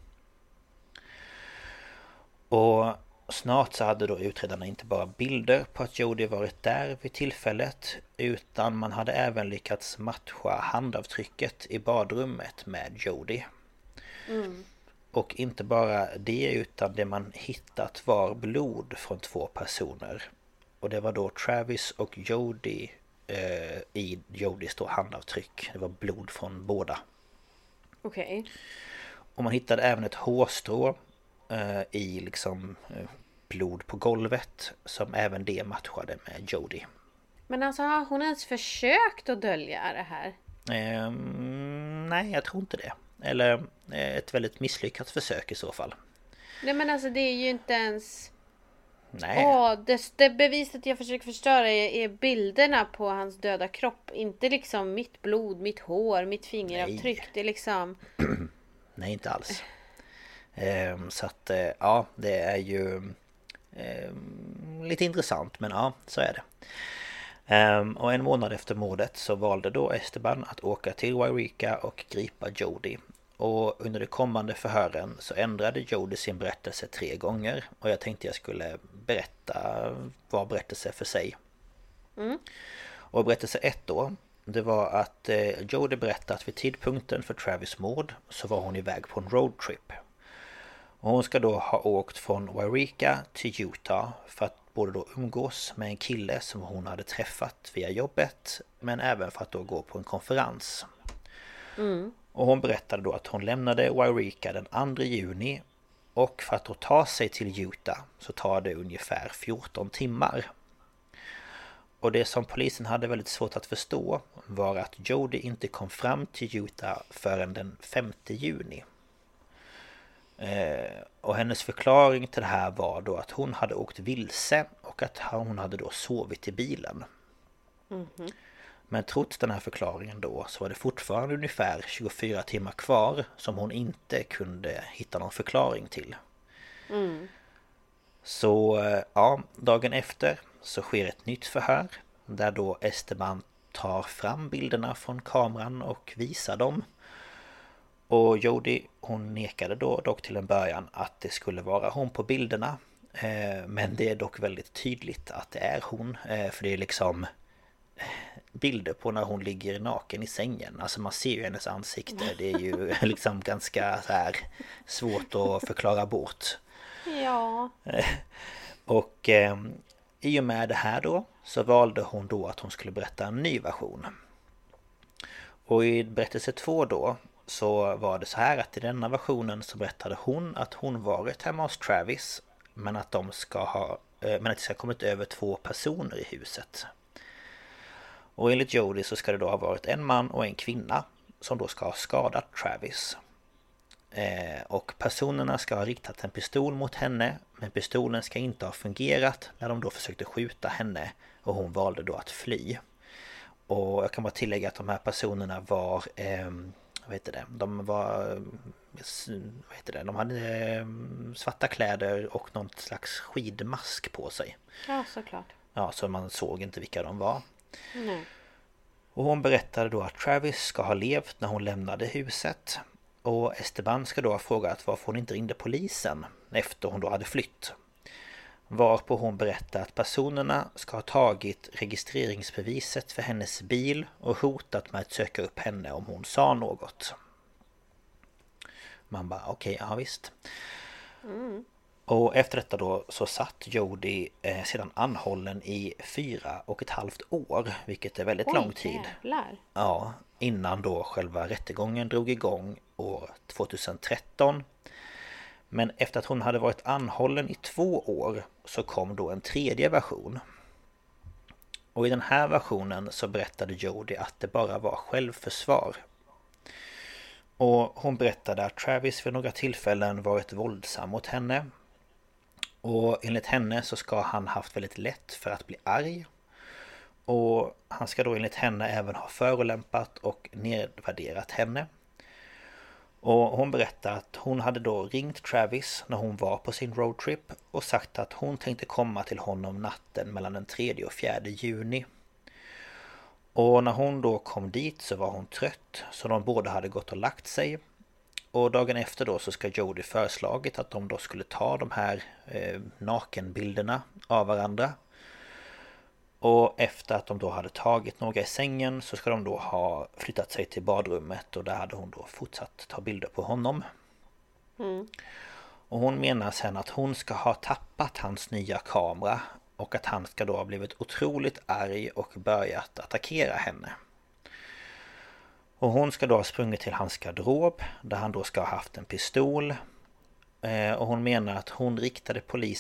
Och snart så hade då utredarna inte bara bilder på att Jody varit där vid tillfället, utan man hade även lyckats matcha handavtrycket i badrummet med Jody. Och inte bara det, utan det man hittat var blod från 2 personer. Och det var då Travis och Jody i Jodys då handavtryck. Det var blod från båda. Okej. Och man hittade även ett hårstrå i liksom blod på golvet som även det matchade med Jody. Men alltså har hon ens försökt att dölja det här? Nej, jag tror inte det. Eller ett väldigt misslyckat försök i så fall. Nej men alltså det är ju inte ens... Nej. Det beviset jag försöker förstöra är bilderna på hans döda kropp. Inte liksom mitt blod, mitt hår, mitt fingeravtryck. Nej. Det är liksom... Nej, inte alls. Så att ja, det är ju lite intressant, men ja, så är det. Och en månad efter mordet så valde då Esteban att åka till Wairika och gripa Jody. Och under de kommande förhören så ändrade Jody sin berättelse 3 gånger. Och jag tänkte jag skulle berätta var berättelse för sig. Och berättelse 1 då, det var att Jody berättade att vid tidpunkten för Travis mord så var hon iväg på en roadtrip. Och hon ska då ha åkt från Wairika till Utah för att både då umgås med en kille som hon hade träffat via jobbet, men även för att då gå på en konferens. Och hon berättade då att hon lämnade Wairika den 2 juni, och för att då ta sig till Utah så tar det ungefär 14 timmar. Och det som polisen hade väldigt svårt att förstå var att Jody inte kom fram till Utah förrän den 5 juni. Och hennes förklaring till det här var då att hon hade åkt vilse och att hon hade då sovit i bilen. Men trots den här förklaringen då så var det fortfarande ungefär 24 timmar kvar som hon inte kunde hitta någon förklaring till. Så ja, dagen efter så sker ett nytt förhör där då Esteban tar fram bilderna från kameran och visar dem. Och Jody, hon nekade då dock till en början att det skulle vara hon på bilderna. Men det är dock väldigt tydligt att det är hon. För det är liksom bilder på när hon ligger naken i sängen. Alltså man ser ju hennes ansikte. Det är ju liksom ganska så här svårt att förklara bort. Ja. Och i och med det här då så valde hon då att hon skulle berätta en ny version. Och i berättelse 2 då så var det så här att i denna versionen så berättade hon att hon varit hemma hos Travis, men att det ska ha kommit över 2 personer i huset. Och enligt Jody så ska det då ha varit en man och en kvinna som då ska ha skadat Travis. Och personerna ska ha riktat en pistol mot henne, men pistolen ska inte ha fungerat när de då försökte skjuta henne och hon valde då att fly. Och jag kan bara tillägga att de här personerna var de hade svarta kläder och någon slags skidmask på sig. Ja, såklart. Ja, så man såg inte vilka de var. Nej. Och hon berättade då att Travis ska ha levt när hon lämnade huset. Och Esteban ska då ha frågat varför hon inte ringde polisen efter hon då hade flytt. Varpå hon berättade att personerna ska ha tagit registreringsbeviset för hennes bil och hotat med att söka upp henne om hon sa något. Man bara okej, ja visst. Och efter detta då så satt Jody sedan anhållen i 4,5 år, vilket är väldigt lång tid. Jävlar. Ja, innan då själva rättegången drog igång år 2013. Men efter att hon hade varit anhållen i 2 år så kom då en tredje version. Och i den här versionen så berättade Jody att det bara var självförsvar. Och hon berättade att Travis vid några tillfällen varit våldsam mot henne. Och enligt henne så ska han haft väldigt lätt för att bli arg. Och han ska då enligt henne även ha förolämpat och nedvärderat henne. Och hon berättade att hon hade då ringt Travis när hon var på sin roadtrip och sagt att hon tänkte komma till honom natten mellan den 3 och 4 juni. Och när hon då kom dit så var hon trött, så de båda hade gått och lagt sig. Och dagen efter då så ska Jody föreslagit att de då skulle ta de här nakenbilderna av varandra. Och efter att de då hade tagit några i sängen så ska de då ha flyttat sig till badrummet, och där hade hon då fortsatt ta bilder på honom. Och hon menar sen att hon ska ha tappat hans nya kamera och att han ska då ha blivit otroligt arg och börjat attackera henne. Och hon ska då ha sprungit till hans garderob där han då ska ha haft en pistol. Och hon menar att hon riktade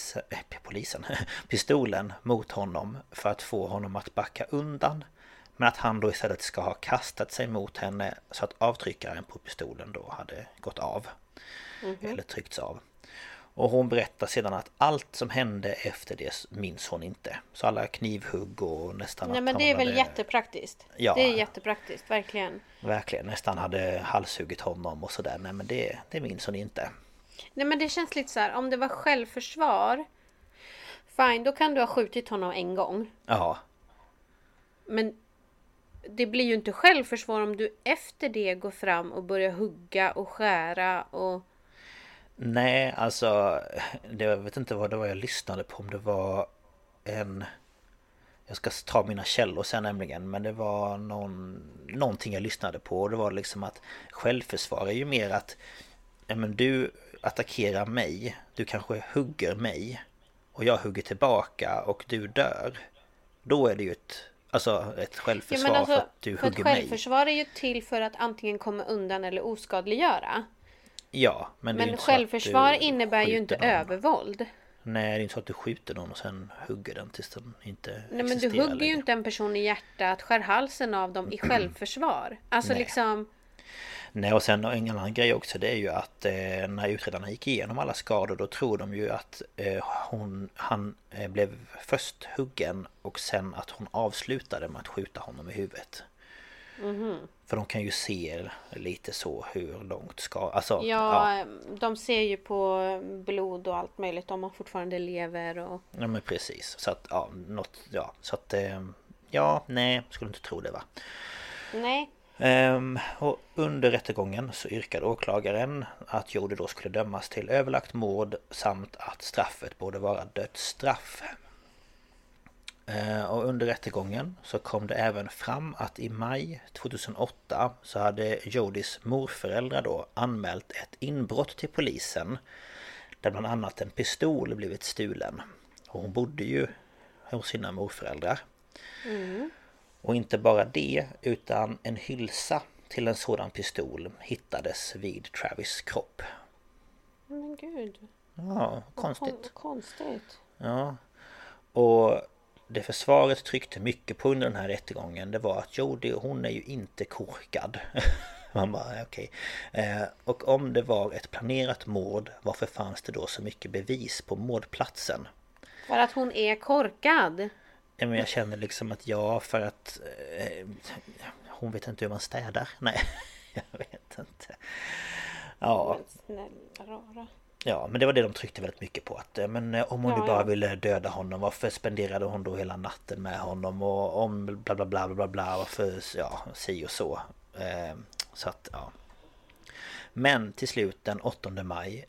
pistolen mot honom för att få honom att backa undan. Men att han då istället ska ha kastat sig mot henne så att avtryckaren på pistolen då hade gått av. Eller tryckts av. Och hon berättar sedan att allt som hände efter det minns hon inte. Så alla knivhugg och nästan... Nej, men det är väl jättepraktiskt. Ja, det är jättepraktiskt, verkligen. Verkligen, nästan hade halshuggit honom och sådär. Nej, men det minns hon inte. Nej, men det känns lite så här, om det var självförsvar Fine, då kan du ha skjutit honom en gång. Ja. Men det blir ju inte självförsvar om du efter det går fram och börjar hugga och skära och... Nej, alltså jag vet inte vad det var jag lyssnade på, om det var jag ska ta mina källor sen nämligen, men det var någonting jag lyssnade på, och det var liksom att självförsvar är ju mer att men du attackerar mig, du kanske hugger mig och jag hugger tillbaka och du dör. Då är det ju ett självförsvar för att du hugger mig. Självförsvar är ju till för att antingen komma undan eller oskadliggöra. Ja, men självförsvar innebär ju inte övervåld. Nej, det är inte så att du skjuter någon och sen hugger den tills den inte existerar. Nej, men du hugger ju inte en person i hjärtat, skär halsen av dem i självförsvar. Alltså liksom... Nej, och sen en annan grej också, det är ju att när utredarna gick igenom alla skador, då tror de ju att han blev först huggen och sen att hon avslutade med att skjuta honom i huvudet. För de kan ju se lite så hur långt ska... Alltså, ja, de ser ju på blod och allt möjligt om man fortfarande lever och... Ja, men precis. Så att, nej, skulle inte tro det, va? Nej. Och under rättegången så yrkade åklagaren att Jodi då skulle dömas till överlagt mord samt att straffet borde vara dödsstraff. Och under rättegången så kom det även fram att i maj 2008 så hade Jodis morföräldrar då anmält ett inbrott till polisen där bland annat en pistol blivit stulen. Och hon bodde ju hos sina morföräldrar. Och inte bara det, utan en hylsa till en sådan pistol hittades vid Travis kropp. Men gud. Ja, konstigt. Konstigt. Ja, och det försvaret tryckte mycket på under den här rättegången, det var att Jodi, hon är ju inte korkad. Man bara, okej. Och om det var ett planerat mord, varför fanns det då så mycket bevis på mordplatsen? För att hon är korkad. Men jag känner liksom att för att hon vet inte hur man städar. Nej, jag vet inte. Ja. Snälla rara. Ja, men det var det de tryckte väldigt mycket på, att men om hon nu bara ville döda honom, varför spenderade hon då hela natten med honom, och om bla bla bla bla bla, varför si och så. Så att Men till slut den 8 maj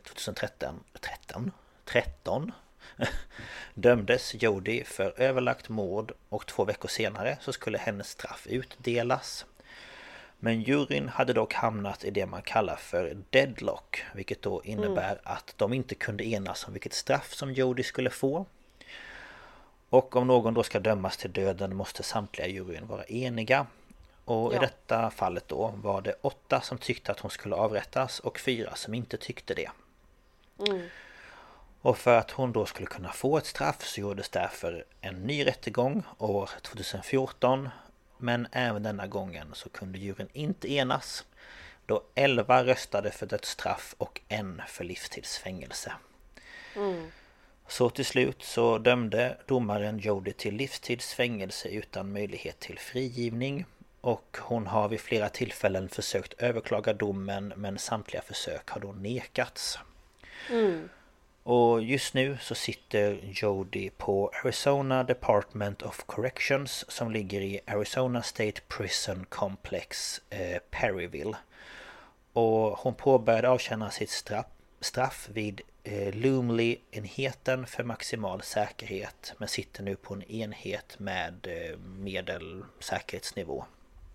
2013 dömdes Jodi för överlagt mord, och 2 veckor senare så skulle hennes straff utdelas. Men juryn hade dock hamnat i det man kallar för deadlock, vilket då innebär att de inte kunde enas om vilket straff som Jodi skulle få. Och om någon då ska dömas till döden måste samtliga juryn vara eniga. Och i detta fallet då var det 8 som tyckte att hon skulle avrättas och 4 som inte tyckte det. Och för att hon då skulle kunna få ett straff så gjordes därför en ny rättegång år 2014. Men även denna gången så kunde juryn inte enas, då 11 röstade för dödsstraff och 1 för livstidsfängelse. Så till slut så dömde domaren Jodi till livstidsfängelse utan möjlighet till frigivning. Och hon har vid flera tillfällen försökt överklaga domen, men samtliga försök har då nekats. Och just nu så sitter Jodi på Arizona Department of Corrections, som ligger i Arizona State Prison Complex, Perryville. Och hon påbörjade avtjäna sitt straff vid Lumley-enheten för maximal säkerhet, men sitter nu på en enhet med medel säkerhetsnivå.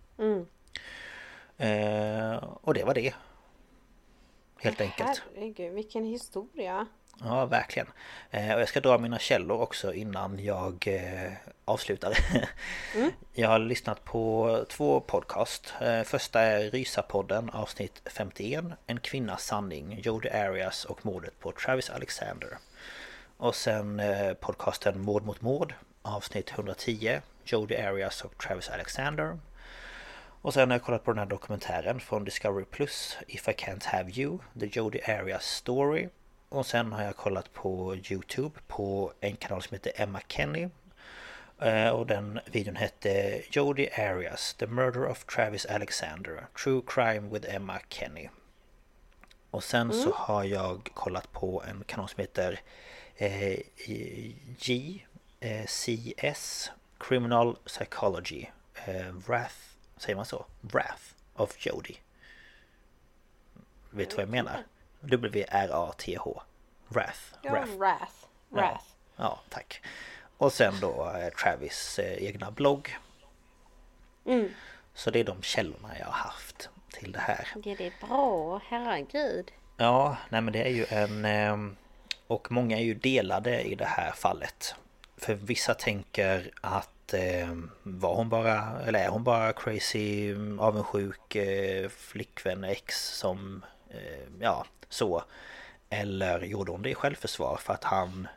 Och det var det. Helt enkelt. Herregud, vilken historia. Ja, verkligen. Och jag ska dra mina källor också innan jag avslutar. Jag har lyssnat på 2 podcast. Första är Rysapodden, avsnitt 51. En kvinnas sanning, Jodi Arias och mordet på Travis Alexander. Och sen podcasten Mord mot mord, avsnitt 110. Jodi Arias och Travis Alexander. Och sen har jag kollat på den här dokumentären från Discovery Plus, If I Can't Have You, The Jodi Arias Story. Och sen har jag kollat på YouTube på en kanal som heter Emma Kenny. Och den videon hette Jodi Arias, The Murder of Travis Alexander, True Crime with Emma Kenny. Och sen så har jag kollat på en kanal som heter JCS Criminal Psychology Wrath, säger man så? Wrath of Jodi. Vet du vad jag menar? W-R-A-T-H. Wrath. Ja, Wrath. Ja, tack. Och sen då Travis egna blogg. Så det är de källorna jag har haft till det här. Ja, det är bra, herregud. Ja, nej men det är ju en... Och många är ju delade i det här fallet. För vissa tänker att var hon bara, eller är hon bara crazy, avundsjuk flickvän ex som, ja, så. Eller gjorde hon det i självförsvar för att han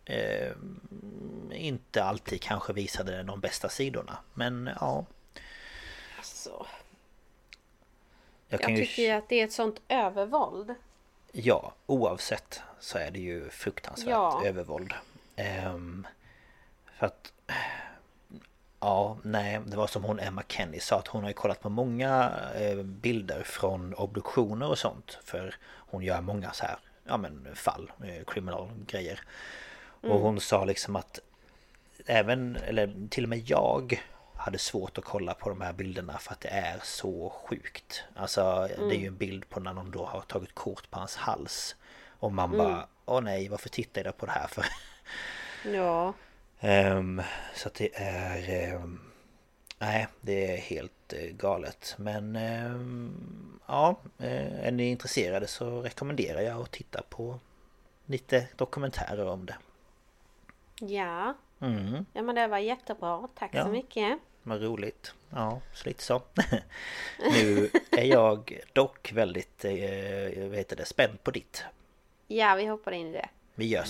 inte alltid kanske visade de bästa sidorna. Men ja. Alltså, jag tycker ju att det är ett sånt övervåld. Ja, oavsett så är det ju fruktansvärt övervåld. För att ja, nej, det var som hon Emma Kenny sa, att hon har ju kollat på många bilder från obduktioner och sånt, för hon gör många så här, ja men fall, criminal grejer. Och hon sa liksom att även, eller till och med jag hade svårt att kolla på de här bilderna för att det är så sjukt. Alltså det är ju en bild på när någon då har tagit kort på hans hals. Och man bara, åh nej, varför tittar jag på det här för? Ja. Så att det är... nej, det är helt galet. Men ja, är ni intresserade så rekommenderar jag att titta på lite dokumentärer om det. Ja. Ja, men det var jättebra. Tack så mycket. Vad roligt. Ja, så lite så. Nu är jag dock väldigt spänd på ditt. Ja, vi hoppar in i det. Vi gör så.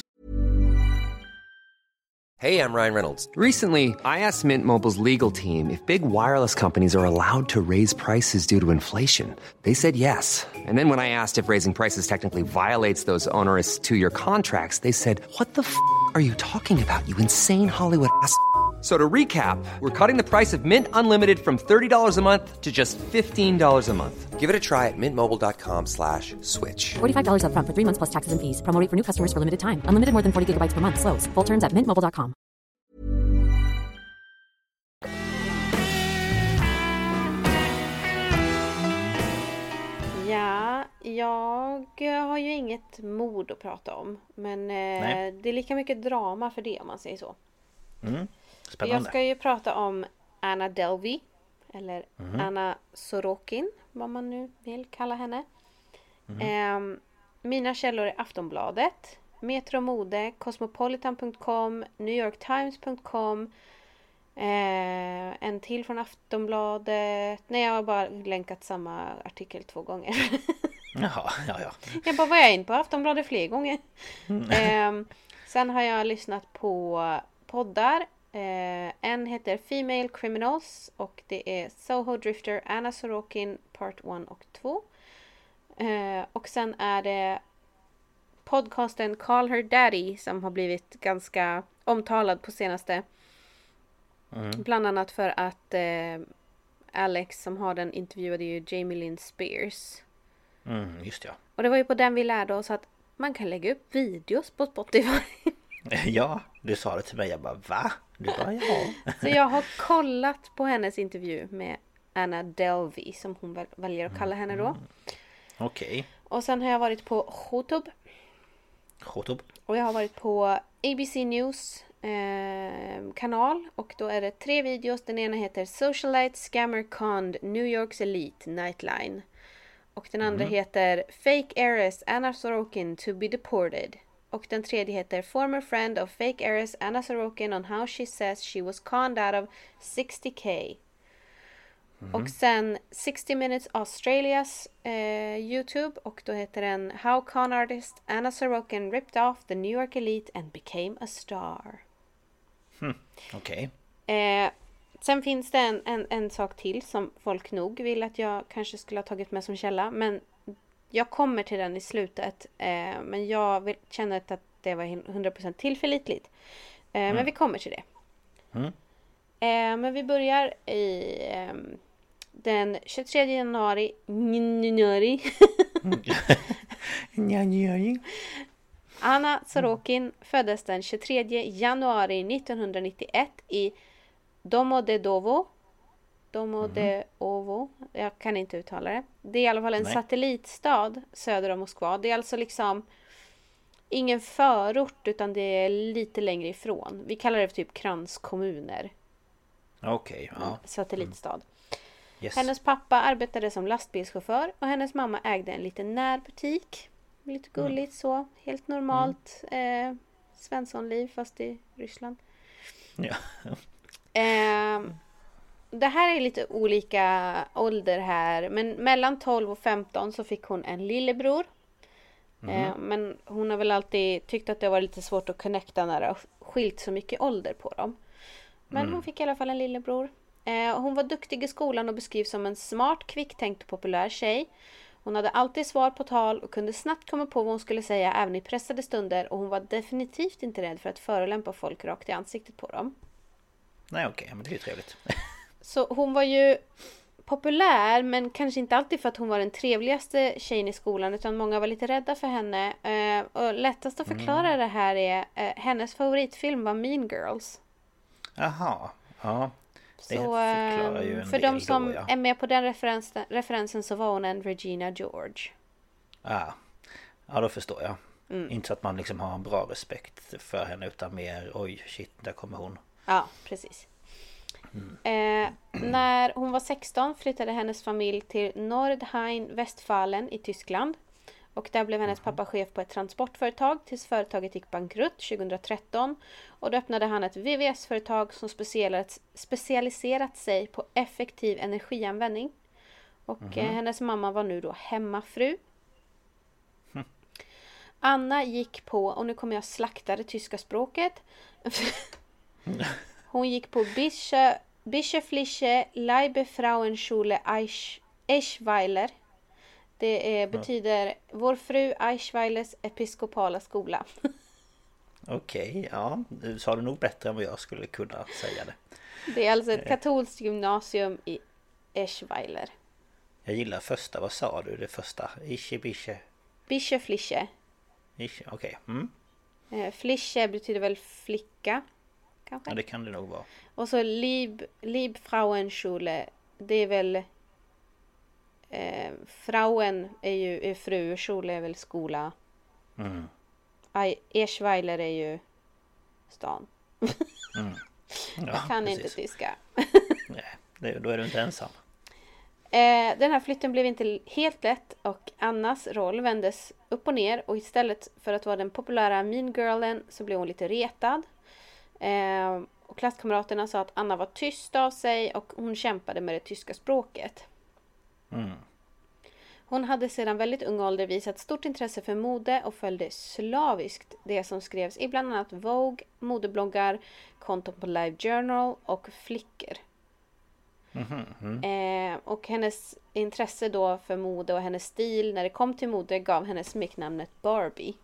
Hey, I'm Ryan Reynolds. Recently, I asked Mint Mobile's legal team if big wireless companies are allowed to raise prices due to inflation. They said yes. And then when I asked if raising prices technically violates those onerous 2-year contracts, they said, what the f*** are you talking about, you insane Hollywood ass? So to recap, we're cutting the price of Mint Unlimited from $30 a month to just $15 a month. Give it a try at mintmobile.com/switch. $45 up front for 3 months plus taxes and fees. Promo rate for new customers for limited time. Unlimited more than 40 gigabytes per month. Slows full terms at mintmobile.com. Ja, jag har ju inget mord att prata om. Men det är lika mycket drama för det, om man säger så. Spännande. Jag ska ju prata om Anna Delvey. Eller Anna Sorokin, vad man nu vill kalla henne. Mina källor är Aftonbladet, Metro Mode, Cosmopolitan.com, NewYorkTimes.com, en till från Aftonbladet. Nej, jag har bara länkat samma artikel 2 gånger. Jaha, ja. Jag bara var jag in på Aftonbladet fler gånger. Sen har jag lyssnat på poddar. En heter Female Criminals och det är Soho Drifter, Anna Sorokin Part 1 och 2. Och sen är det podcasten Call Her Daddy som har blivit ganska omtalad på senaste. Bland annat för att Alex som har den intervjuade ju Jamie Lynn Spears. Just ja. Och det var ju på den vi lärde oss att man kan lägga upp videos på Spotify. Ja, du sa det till mig. Jag bara, va? Du bara, ja. Så jag har kollat på hennes intervju med Anna Delvey, som hon väljer att kalla henne då. Okej. Och sen har jag varit på YouTube. Och jag har varit på ABC News kanal. Och då är det 3 videos. Den ena heter Socialite Scammer Conned New York's Elite Nightline. Och den andra heter Fake Heiress Anna Sorokin to be deported. Och den tredje heter Former Friend of Fake Heiress Anna Sorokin on how she says she was conned out of 60K. Och sen 60 Minutes Australias YouTube. Och då heter den How Con Artist Anna Sorokin ripped off the New York Elite and became a star. Okej. Sen finns det en sak till som folk nog vill att jag kanske skulle ha tagit med som källa. Men jag kommer till den i slutet. Men jag känner att det var 100% tillförlitligt. Men vi kommer till det. Men vi börjar i den 23 januari. Anna Sorokin föddes den 23 januari 1991 i Domodedovo. Jag kan inte uttala det. Det är i alla fall en satellitstad söder om Moskva. Det är alltså liksom ingen förort utan det är lite längre ifrån. Vi kallar det för typ kranskommuner. Okej, ja. Satellitstad. Yes. Hennes pappa arbetade som lastbilschaufför och hennes mamma ägde en liten närbutik. Lite gulligt så. Helt normalt Svenssonliv fast i Ryssland. Ja. Det här är lite olika ålder här. Men mellan 12 och 15 så fick hon en lillebror. Men hon har väl alltid tyckt att det var lite svårt att connecta när det har skilt så mycket ålder på dem. Men hon fick i alla fall en lillebror. Hon var duktig i skolan och beskrivs som en smart, kvicktänkt och populär tjej. Hon hade alltid svar på tal och kunde snabbt komma på vad hon skulle säga även i pressade stunder. Och hon var definitivt inte rädd för att förolämpa folk rakt i ansiktet på dem. Nej, okej, men det är ju trevligt. Så hon var ju populär, men kanske inte alltid för att hon var den trevligaste tjejen i skolan, utan många var lite rädda för henne. Och lättast att förklara det här är hennes favoritfilm var Mean Girls. Jaha, ja. Det Så förklarar ju en för del de som då, ja. är med på den referensen så var hon en Regina George. Ja, då förstår jag. Inte så att man liksom har en bra respekt för henne utan mer, oj shit, där kommer hon. Ja, precis. När hon var 16 flyttade hennes familj till Nordrhein-Westfalen i Tyskland. Och där blev hennes pappa chef på ett transportföretag tills företaget gick bankrutt 2013. Och då öppnade han ett VVS-företag som specialiserat sig på effektiv energianvändning. Och hennes mamma var nu då hemmafru. Anna gick på, och nu kommer jag slakta det tyska språket. Hon gick på Bischöfliche Leibefrauenschule Eschweiler. Det betyder Vår fru Eichweilers episkopala skola. Okej, ja. Du sa det nog bättre än vad jag skulle kunna säga det. Det är alltså ett katolskt gymnasium i Eschweiler. Jag gillar första, vad sa du? Det första? Bischöfliche. Okej. Fliche betyder väl flicka. Kanske? Ja, det kan det nog vara. Och så Liebfrauenschule. Det är väl Frauen är fru, Schule är väl skola. Eschweiler är ju stan. Ja, jag kan precis. inte tyska. Nej, då är du inte ensam. Den här flytten blev inte helt lätt och Annas roll vändes upp och ner, och istället för att vara den populära mean girlen så blev hon lite retad. Och klasskamraterna sa att Anna var tyst av sig och hon kämpade med det tyska språket. Hon hade sedan väldigt ung ålder visat stort intresse för mode och följde slaviskt det som skrevs i bland annat Vogue, modebloggar, konton på Live Journal och flickor. Och hennes intresse då för mode och hennes stil när det kom till mode gav henne smeknamnet Barbie.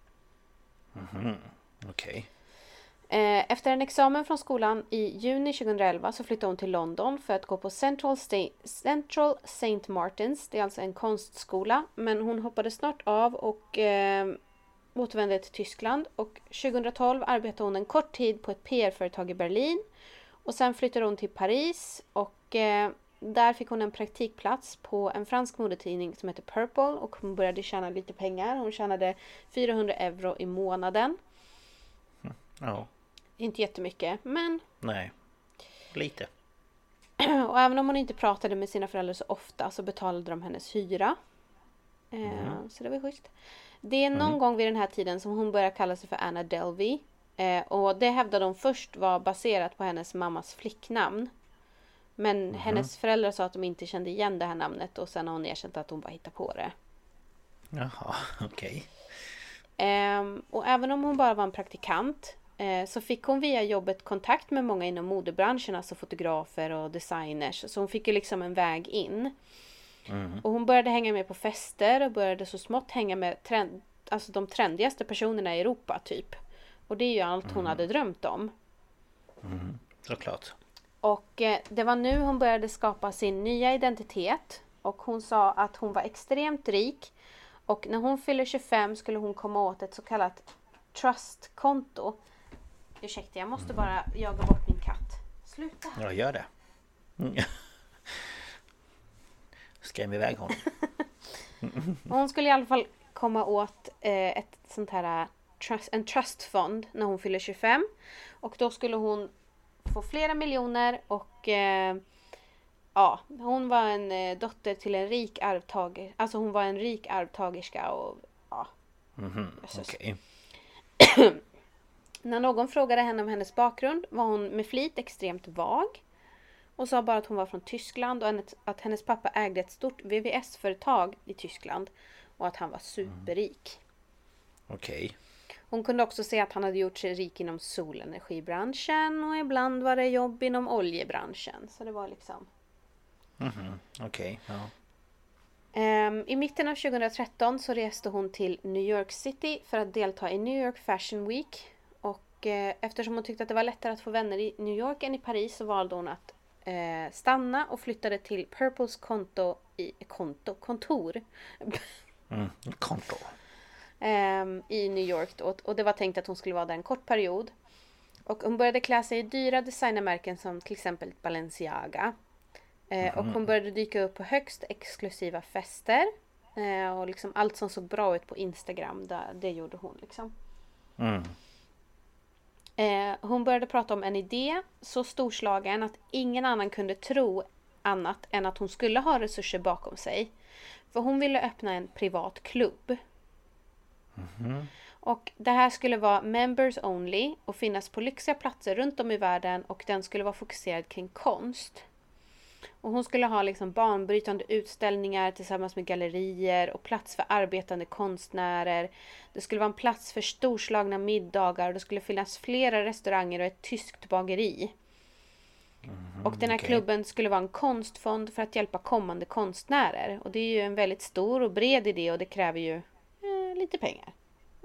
Okej. Efter en examen från skolan i juni 2011 så flyttade hon till London för att gå på Central St. Martins. Det är alltså en konstskola. Men hon hoppade snart av och återvände till Tyskland. Och 2012 arbetade hon en kort tid på ett PR-företag i Berlin. Och sen flyttade hon till Paris och där fick hon en praktikplats på en fransk modetidning som heter Purple. Och hon började tjäna lite pengar. Hon tjänade 400 euro i månaden. Ja. Inte jättemycket, men... Nej, lite. Och även om hon inte pratade med sina föräldrar så ofta så betalade de hennes hyra. Så det var schysst. Det är någon gång vid den här tiden som hon började kalla sig för Anna Delvey. Och det hävdade de först var baserat på hennes mammas flicknamn. Men hennes föräldrar sa att de inte kände igen det här namnet. Och sen har hon erkänt att hon bara hittade på det. Jaha, okej. Och även om hon bara var en praktikant så fick hon via jobbet kontakt med många inom modebranschen, alltså fotografer och designers. Så hon fick ju liksom en väg in. Och hon började hänga med på fester och började så smått hänga med alltså de trendigaste personerna i Europa typ. Och det är ju allt hon hade drömt om. Såklart. Och det var nu hon började skapa sin nya identitet. Och hon sa att hon var extremt rik. Och när hon fyller 25 skulle hon komma åt ett så kallat trustkonto. Ursäkta, jag måste bara jaga bort min katt. Sluta! Ja, gör det. Skräm iväg honom. Hon skulle i alla fall komma åt ett sånt här en trustfond när hon fyller 25. Och då skulle hon få flera miljoner och ja, hon var en dotter till en rik arvtagare. Alltså hon var en rik arvtagerska och ja. Okej. När någon frågade henne om hennes bakgrund var hon med flit extremt vag. Och sa bara att hon var från Tyskland och att hennes pappa ägde ett stort VVS-företag i Tyskland. Och att han var superrik. Okej. Hon kunde också se att han hade gjort sig rik inom solenergibranschen. Och ibland var det jobb inom oljebranschen. Så det var liksom... Okej, ja. I mitten av 2013 så reste hon till New York City för att delta i New York Fashion Week. Och eftersom hon tyckte att det var lättare att få vänner i New York än i Paris så valde hon att stanna och flyttade till Purples kontor i New York då. Och det var tänkt att hon skulle vara där en kort period. Och hon började klä sig i dyra designermärken som till exempel Balenciaga. Och hon började dyka upp på högst exklusiva fester. Och liksom allt som såg bra ut på Instagram, det gjorde hon liksom. Hon började prata om en idé så storslagen att ingen annan kunde tro annat än att hon skulle ha resurser bakom sig. För hon ville öppna en privat klubb. Och det här skulle vara members only och finnas på lyxiga platser runt om i världen och den skulle vara fokuserad kring konst. Och hon skulle ha liksom banbrytande utställningar tillsammans med gallerier och plats för arbetande konstnärer. Det skulle vara en plats för storslagna middagar och det skulle finnas flera restauranger och ett tyskt bageri. Och den här klubben skulle vara en konstfond för att hjälpa kommande konstnärer. Och det är ju en väldigt stor och bred idé och det kräver ju lite pengar.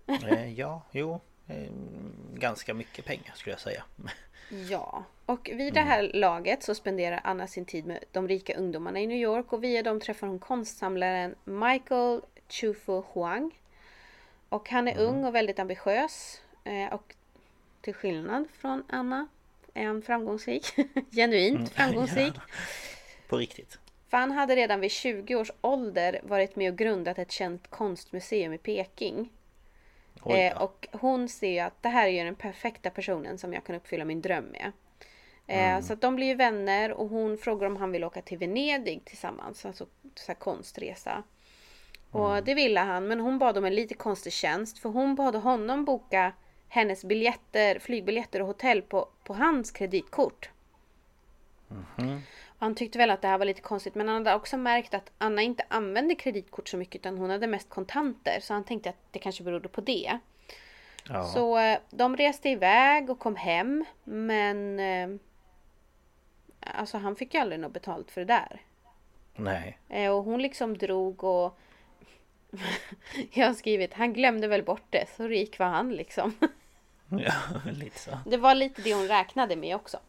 Ganska mycket pengar skulle jag säga. Ja, och vid det här laget så spenderar Anna sin tid med de rika ungdomarna i New York och via dem träffar hon konstsamlaren Michael Chufu Huang. Och han är ung och väldigt ambitiös och till skillnad från Anna är han framgångsrik, genuint framgångsrik. Ja. På riktigt. För han hade redan vid 20 års ålder varit med och grundat ett känt konstmuseum i Peking. Och hon ser att det här är den perfekta personen som jag kan uppfylla min dröm med. Så att de blir ju vänner och hon frågar om han vill åka till Venedig tillsammans. Alltså så här konstresa. Och det ville han, men hon bad om en lite konstig tjänst. För hon bad honom boka hennes flygbiljetter och hotell på hans kreditkort. Han tyckte väl att det här var lite konstigt, men han hade också märkt att Anna inte använde kreditkort så mycket utan hon hade mest kontanter. Så han tänkte att det kanske berodde på det. Ja. Så de reste iväg och kom hem, men alltså han fick ju aldrig något betalt för det där. Nej. Och hon liksom drog och jag har skrivit, han glömde väl bort det, så rik var han liksom. Ja, lite så. Det var lite det hon räknade med också.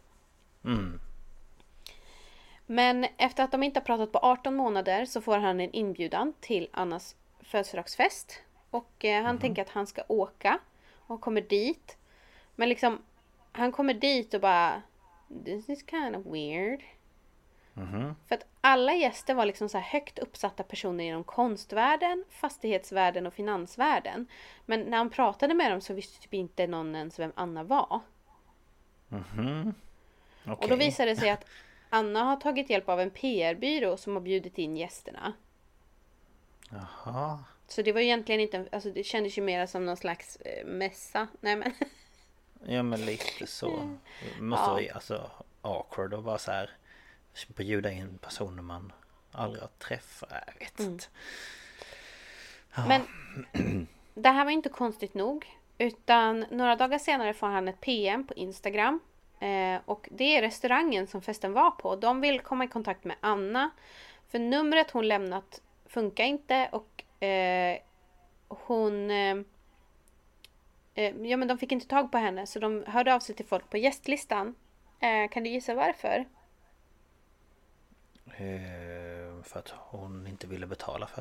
Men efter att de inte har pratat på 18 månader så får han en inbjudan till Annas födelsedagsfest. Och han tänker att han ska åka och kommer dit. Men liksom, han kommer dit och bara, this is kind of weird. För att alla gäster var liksom så här högt uppsatta personer inom konstvärlden, fastighetsvärlden och finansvärlden. Men när han pratade med dem så visste typ inte någon ens vem Anna var. Okay. Och då visade det sig att Anna har tagit hjälp av en PR-byrå som har bjudit in gästerna. Jaha. Så det var egentligen inte, alltså det kändes ju mer som någon slags mässa. Nej men. Ja men lite så. Måste vara alltså awkward och bara så här bjuda in personer man aldrig har träffat. Jag vet inte. Ja. Men det här var inte konstigt nog. Utan några dagar senare får han ett PM på Instagram. Och det är restaurangen som festen var på. De vill komma i kontakt med Anna. För numret hon lämnat funkar inte. Och men de fick inte tag på henne. Så de hörde av sig till folk på gästlistan. Kan du gissa varför? För att hon inte ville betala för sig.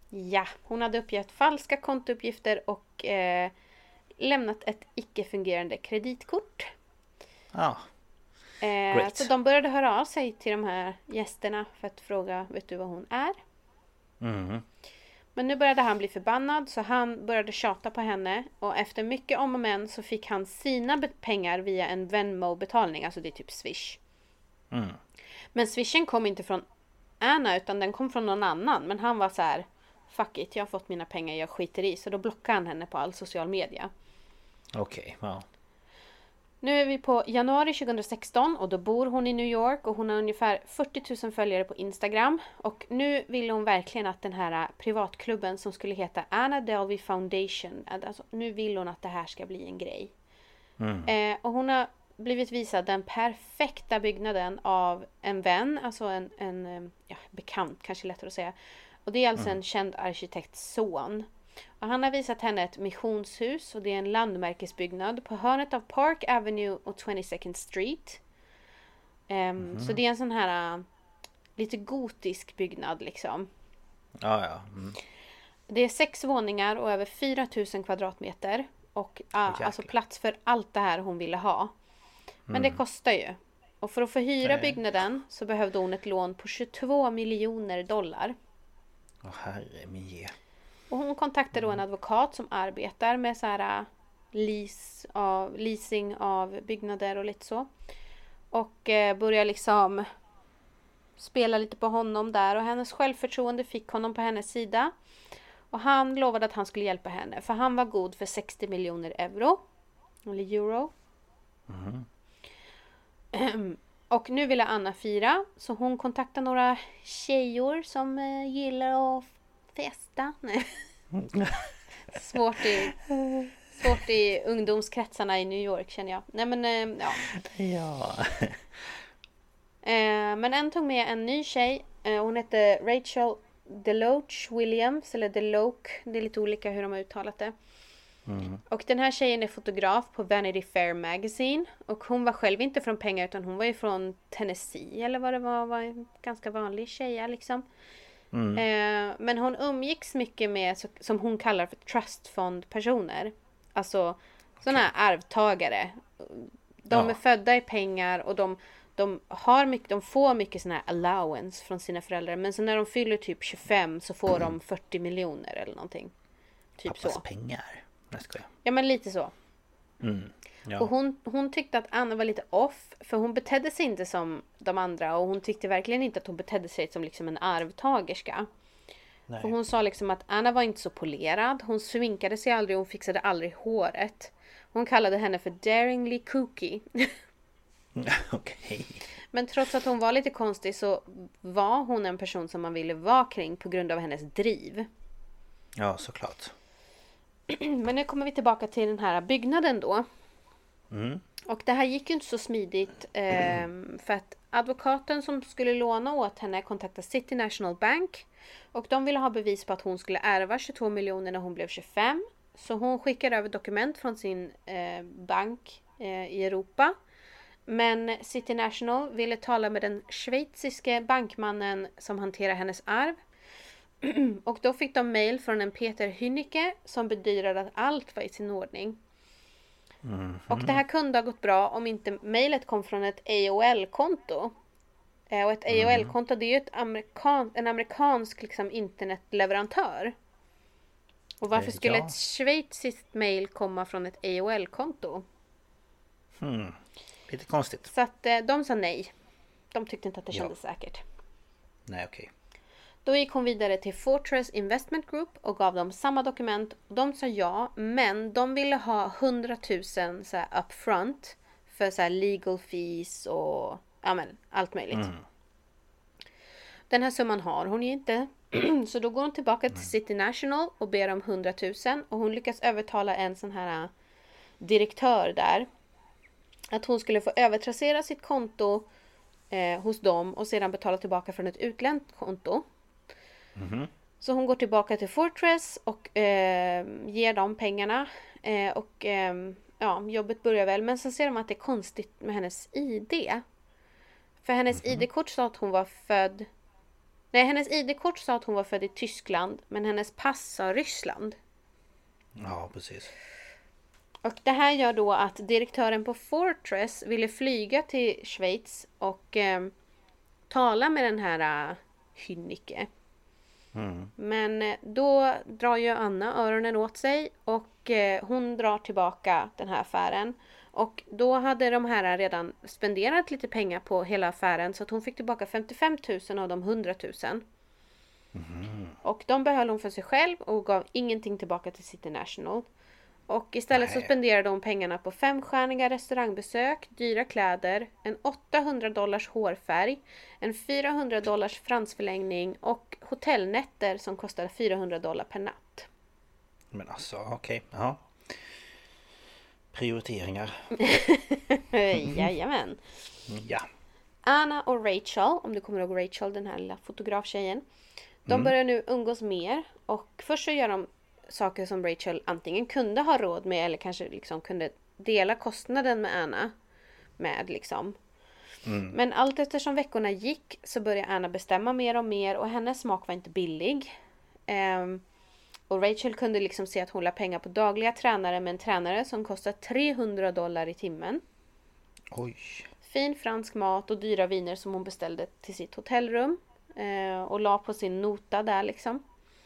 Ja, hon hade uppgett falska kontouppgifter och lämnat ett icke-fungerande kreditkort. Ja. Great. Så de började höra av sig till de här gästerna för att fråga, vet du vad hon är? Mm. Men nu började han bli förbannad så han började tjata på henne. Och efter mycket om och men så fick han sina pengar via en Venmo-betalning. Alltså det är typ Swish. Mm. Men Swishen kom inte från Anna utan den kom från någon annan. Men han var så här: fuck it, jag har fått mina pengar, jag skiter i. Så då blockade han henne på all social media. Okej, ja. Nu är vi på januari 2016 och då bor hon i New York och hon har ungefär 40 000 följare på Instagram. Och nu vill hon verkligen att den här privatklubben som skulle heta Anna Delvey Foundation, alltså nu vill hon att det här ska bli en grej. Mm. Och hon har blivit visad den perfekta byggnaden av en vän, alltså en bekant, kanske lättare att säga. Och det är alltså en känd arkitekts son. Och han har visat henne ett missionshus och det är en landmärkesbyggnad på hörnet av Park Avenue och 22nd Street. Så det är en sån här lite gotisk byggnad liksom. Ja. Det är 6 våningar och över 4 000 kvadratmeter. Och alltså plats för allt det här hon ville ha. Men det kostar ju. Och för att få hyra byggnaden så behövde hon ett lån på $22 miljoner. Åh herre min ge. Och hon kontaktade då en advokat som arbetar med så här leasing av byggnader och lite så. Och började liksom spela lite på honom där. Och hennes självförtroende fick honom på hennes sida. Och han lovade att han skulle hjälpa henne. För han var god för 60 miljoner euro. Eller euro. Och nu ville Anna fira. Så hon kontaktade några tjejor som gillar att festa. Nej. Svårt i ungdomskretsarna i New York känner jag. Nej men Ja. Men en tog med en ny tjej. Hon hette Rachel Deloach Williams. Eller Deloach. Det är lite olika hur de har uttalat det. Och den här tjejen är fotograf på Vanity Fair Magazine. Och hon var själv inte från pengar utan hon var ju från Tennessee. Eller vad det var en ganska vanlig tjej liksom. Men hon umgicks mycket med som hon kallar för trustfond-personer. Alltså sådana här arvtagare. De är födda i pengar och de får mycket sån här allowance från sina föräldrar. Men så när de fyller typ 25 så får de 40 miljoner eller någonting. Typ pappas så. Pengar. Jag. Ja men lite så. Ja. Och hon tyckte att Anna var lite off. För hon betedde sig inte som de andra. Och hon tyckte verkligen inte att hon betedde sig som liksom en arvtagerska. Nej. För hon sa liksom att Anna var inte så polerad. Hon sminkade sig aldrig. Hon fixade aldrig håret. Hon kallade henne för daringly kooky. Okej. Men trots att hon var lite konstig så var hon en person som man ville vara kring på grund av hennes driv. Ja, såklart. Men nu kommer vi tillbaka till den här byggnaden då. Och det här gick ju inte så smidigt för att advokaten som skulle låna åt henne kontaktade City National Bank. Och de ville ha bevis på att hon skulle ärva 22 miljoner när hon blev 25. Så hon skickade över dokument från sin bank i Europa. Men City National ville tala med den schweiziske bankmannen som hanterar hennes arv. Och då fick de mejl från en Peter Hünnecke som bedyrade att allt var i sin ordning. Och det här kunde ha gått bra om inte mejlet kom från ett AOL-konto. Och ett AOL-konto det är ju en amerikansk liksom, internetleverantör. Och varför skulle ett schweiziskt mejl komma från ett AOL-konto? Lite konstigt. Så att de sa nej. De tyckte inte att det kändes säkert. Nej, okej. Då gick hon vidare till Fortress Investment Group och gav dem samma dokument. De sa ja, men de ville ha 100 000 så här, upfront för så här, legal fees och allt möjligt. Den här summan har hon ju inte. Så då går hon tillbaka till City National och ber om 100 000. Och hon lyckas övertala en sån här direktör där att hon skulle få övertrassera sitt konto hos dem och sedan betala tillbaka från ett utländskt konto. Så hon går tillbaka till Fortress och ger dem pengarna. Och jobbet börjar väl. Men så ser de att det är konstigt med hennes ID. För hennes ID-kort sa att hon var född Nej, hennes ID-kort sa att hon var född i Tyskland, men hennes pass sa Ryssland. Ja, precis. Och det här gör då att direktören på Fortress ville flyga till Schweiz och tala med den här Hünnike. Men då drar ju Anna öronen åt sig och hon drar tillbaka den här affären. Och då hade de här redan spenderat lite pengar på hela affären, så att hon fick tillbaka 55 000 av de 100 000. Och de behöll hon för sig själv och gav ingenting tillbaka till City National. Och istället så spenderade hon pengarna på 5-stjärniga restaurangbesök, dyra kläder, en $800 hårfärg, en $400 fransförlängning och hotellnätter som kostade $400 per natt. Men alltså, okej. Ja. Prioriteringar. Jajamän. Ja. Anna och Rachel, om du kommer ihåg Rachel, den här lilla fotograftjejen. De börjar nu umgås mer. Och först så gör de saker som Rachel antingen kunde ha råd med eller kanske liksom kunde dela kostnaden med Anna med liksom. Men allt eftersom veckorna gick så började Anna bestämma mer och mer och hennes smak var inte billig. Och Rachel kunde liksom se att hon la pengar på dagliga tränare med en tränare som kostar $300 i timmen. Oj. Fin fransk mat och dyra viner som hon beställde till sitt hotellrum. Och la på sin nota där liksom.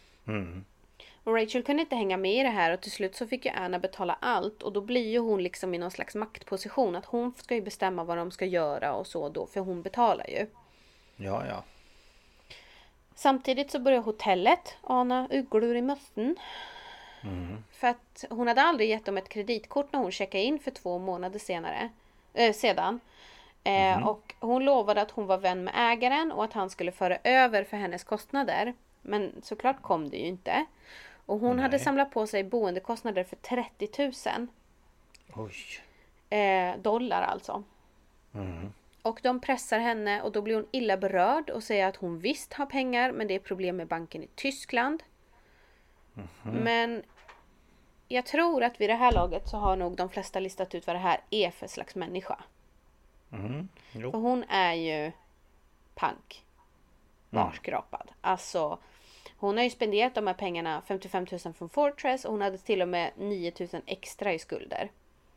Och Rachel kunde inte hänga med i det här och till slut så fick ju Anna betala allt. Och då blir ju hon liksom i någon slags maktposition. Att hon ska ju bestämma vad de ska göra och så då. För hon betalar ju. Ja, ja. Samtidigt så börjar hotellet ana ugglor i mössen. För att hon hade aldrig gett dem ett kreditkort när hon checkade in för 2 månader sedan. Och hon lovade att hon var vän med ägaren och att han skulle föra över för hennes kostnader. Men såklart kom det ju inte. Och hon hade samlat på sig boendekostnader för 30 000. Oj. Dollar alltså. Och de pressar henne och då blir hon illa berörd och säger att hon visst har pengar men det är problem med banken i Tyskland. Men jag tror att vid det här laget så har nog de flesta listat ut vad det här är för slags människa. För hon är ju pank. Barskrapad. Alltså hon har ju spenderat de här pengarna, 55 000 från Fortress och hon hade till och med 9 000 extra i skulder.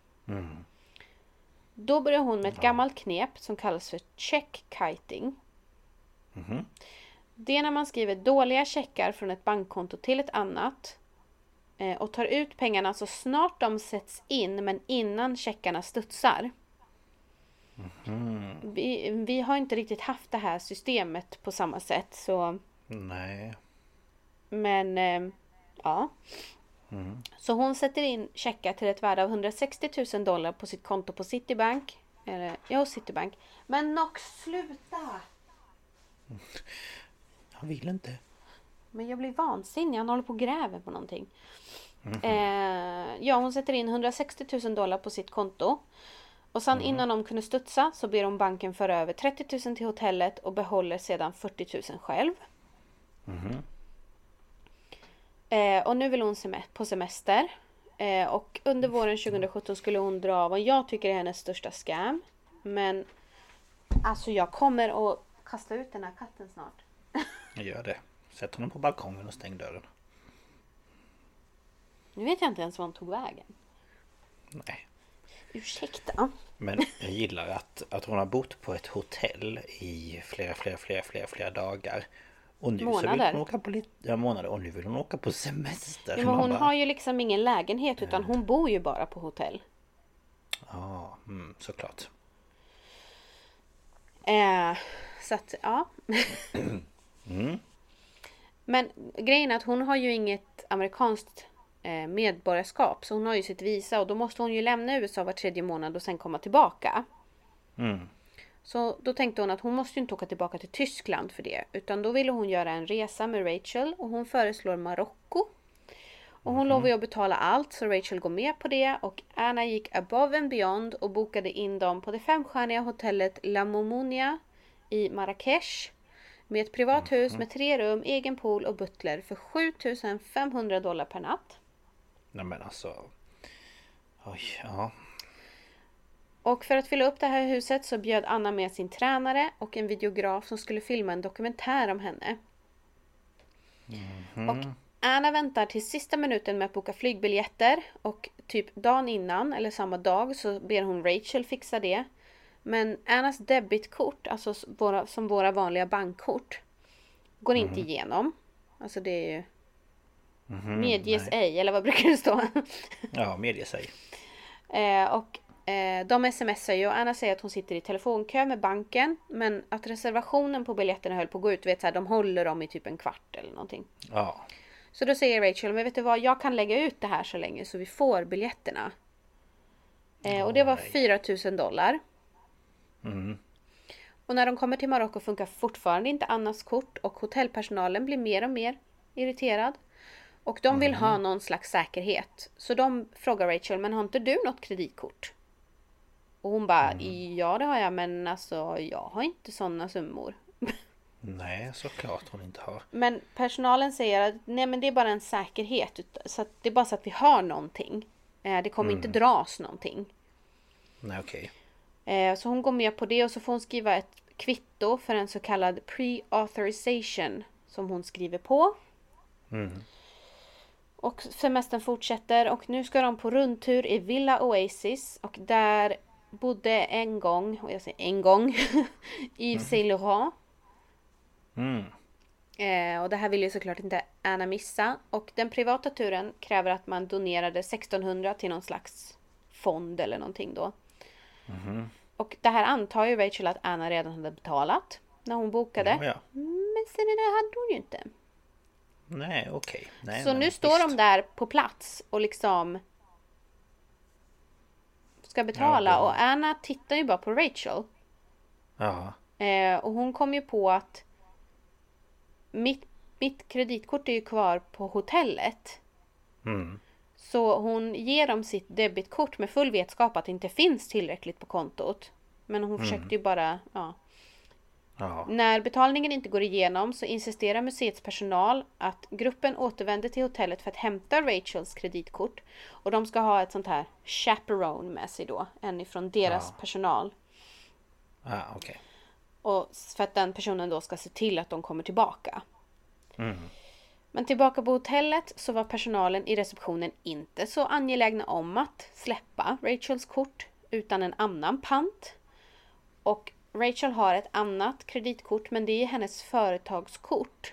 Då börjar hon med ett gammalt knep som kallas för check-kiting. Det är när man skriver dåliga checkar från ett bankkonto till ett annat och tar ut pengarna så snart de sätts in men innan checkarna studsar. Vi har inte riktigt haft det här systemet på samma sätt så. Nej. Men ja. Så hon sätter in checkar till ett värde av $160 000 på sitt konto på Citibank. Citibank. Men Nox, sluta! Jag vill inte. Men jag blir vansinnig. Han håller på och gräver på någonting. Hon sätter in $160 000 på sitt konto. Och sen innan de kunde studsa så ber de banken föra över 30 000 till hotellet och behåller sedan 40 000 själv. Och nu vill hon på semester. Och under våren 2017 skulle hon dra vad jag tycker är hennes största scam. Men alltså jag kommer att kasta ut den här katten snart. Gör det. Sätt honom på balkongen och stäng dörren. Nu vet jag inte ens var hon tog vägen. Nej. Ursäkta. Men jag gillar att hon har bott på ett hotell i flera dagar. Och nu månader. Så vill hon åka på månader. Och nu vill hon åka på semester. Ja, men hon har ju liksom ingen lägenhet utan hon bor ju bara på hotell. Ja, såklart. Så att, ja. Men grejen är att hon har ju inget amerikanskt medborgarskap. Så hon har ju sitt visa och då måste hon ju lämna USA var 3:e månad och sen komma tillbaka. Så då tänkte hon att hon måste ju inte åka tillbaka till Tyskland för det. Utan då ville hon göra en resa med Rachel och hon föreslår Marocko. Och hon lovar ju att betala allt så Rachel går med på det. Och Anna gick above and beyond och bokade in dem på det 5-stjärniga hotellet La Momonia i Marrakesh. Med ett privat hus med 3 rum, egen pool och butler för $7,500 per natt. Nej men alltså. Oj, ja. Och för att fylla upp det här huset så bjöd Anna med sin tränare och en videograf som skulle filma en dokumentär om henne. Och Anna väntar till sista minuten med att boka flygbiljetter och typ dagen innan eller samma dag så ber hon Rachel fixa det. Men Annas debitkort, alltså som våra vanliga bankkort, går inte igenom. Alltså det är ju medges ej, eller vad brukar det stå? Ja, medges ej. Och de smsar ju och Anna säger att hon sitter i telefonkö med banken, men att reservationen på biljetterna höll på att gå ut, vet så här, de håller dem i typ en kvart eller någonting. Ja. Så då säger Rachel, men vet du vad, jag kan lägga ut det här så länge så vi får biljetterna. Och det var $4,000. Och när de kommer till Marocko funkar fortfarande inte Annas kort och hotellpersonalen blir mer och mer irriterad. Och de vill ha någon slags säkerhet. Så de frågar Rachel, men har inte du något kreditkort? Och hon bara, ja det har jag, men alltså jag har inte sådana summor. Nej, såklart hon inte har. Men personalen säger att nej, men det är bara en säkerhet. Så att det är bara så att vi har någonting. Det kommer inte dras någonting. Nej, okej. Så hon går med på det och så får hon skriva ett kvitto för en så kallad pre-authorization som hon skriver på. Och semestern fortsätter och nu ska de på rundtur i Villa Oasis och där bodde en gång, och jag säger en gång, Yves Saint Laurent. Och det här vill ju såklart inte Anna missa. Och den privata turen kräver att man donerade 1600 till någon slags fond eller någonting då. Och det här antar ju Rachel att Anna redan hade betalat när hon bokade. Ja. Men sen det där hade hon ju inte. Nej, okej. Nej, så nu står de där på plats och liksom ska betala. Ja, och Anna tittar ju bara på Rachel. Ja. Och hon kom ju på att mitt kreditkort är ju kvar på hotellet. Så hon ger dem sitt debitkort med full vetskap att det inte finns tillräckligt på kontot. Men hon försökte ju bara, ja. När betalningen inte går igenom så insisterar museets personal att gruppen återvänder till hotellet för att hämta Rachels kreditkort. Och de ska ha ett sånt här chaperone med sig då. En ifrån deras personal. Okej. Och för att den personen då ska se till att de kommer tillbaka. Men tillbaka på hotellet så var personalen i receptionen inte så angelägna om att släppa Rachels kort utan en annan pant. Och Rachel har ett annat kreditkort, men det är hennes företagskort.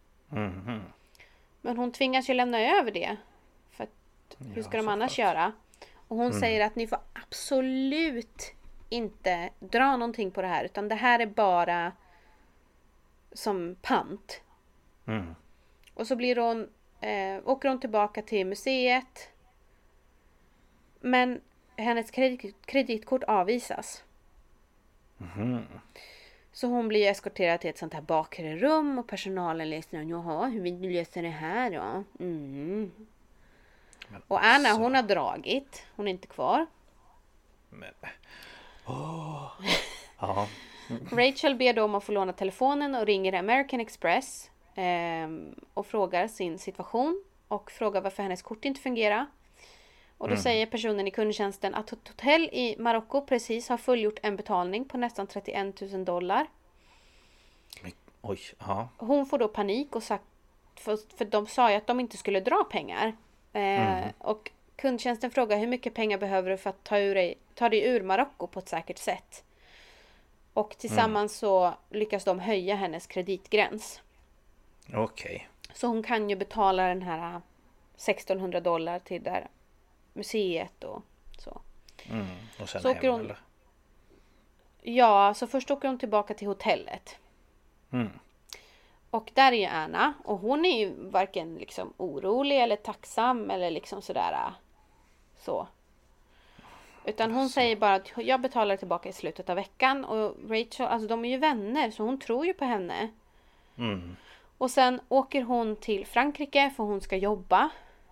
Men hon tvingas ju lämna över det. För att, hur ska de annars göra? Och hon säger att ni får absolut inte dra någonting på det här. Utan det här är bara som pant. Och så blir åker hon tillbaka till museet. Men hennes kreditkort avvisas. Så hon blir eskorterad till ett sånt här bakre rum. Och personalen läser, jaha, hur vill du lösa det här då? Och Anna, hon har dragit. Hon är inte kvar. Rachel ber då om att få låna telefonen och ringer American Express. Och frågar sin situation. Och frågar varför hennes kort inte fungerar. Och då säger personen i kundtjänsten att ett hotell i Marocko precis har fullgjort en betalning på nästan $31,000. Oj, ja. Hon får då panik och sagt, för de sa ju att de inte skulle dra pengar. Och kundtjänsten frågar hur mycket pengar behöver du för att ta dig ur Marocko på ett säkert sätt. Och tillsammans så lyckas de höja hennes kreditgräns. Okej. Så hon kan ju betala den här $1,600 till där museet och så. Och sen så hem, åker hon, eller? Ja, så först åker hon tillbaka till hotellet. Och där är ju Anna. Och hon är ju varken liksom orolig eller tacksam eller liksom sådär. Så. Utan hon säger bara att jag betalar tillbaka i slutet av veckan. Och Rachel, alltså de är ju vänner så hon tror ju på henne. Och sen åker hon till Frankrike för hon ska jobba.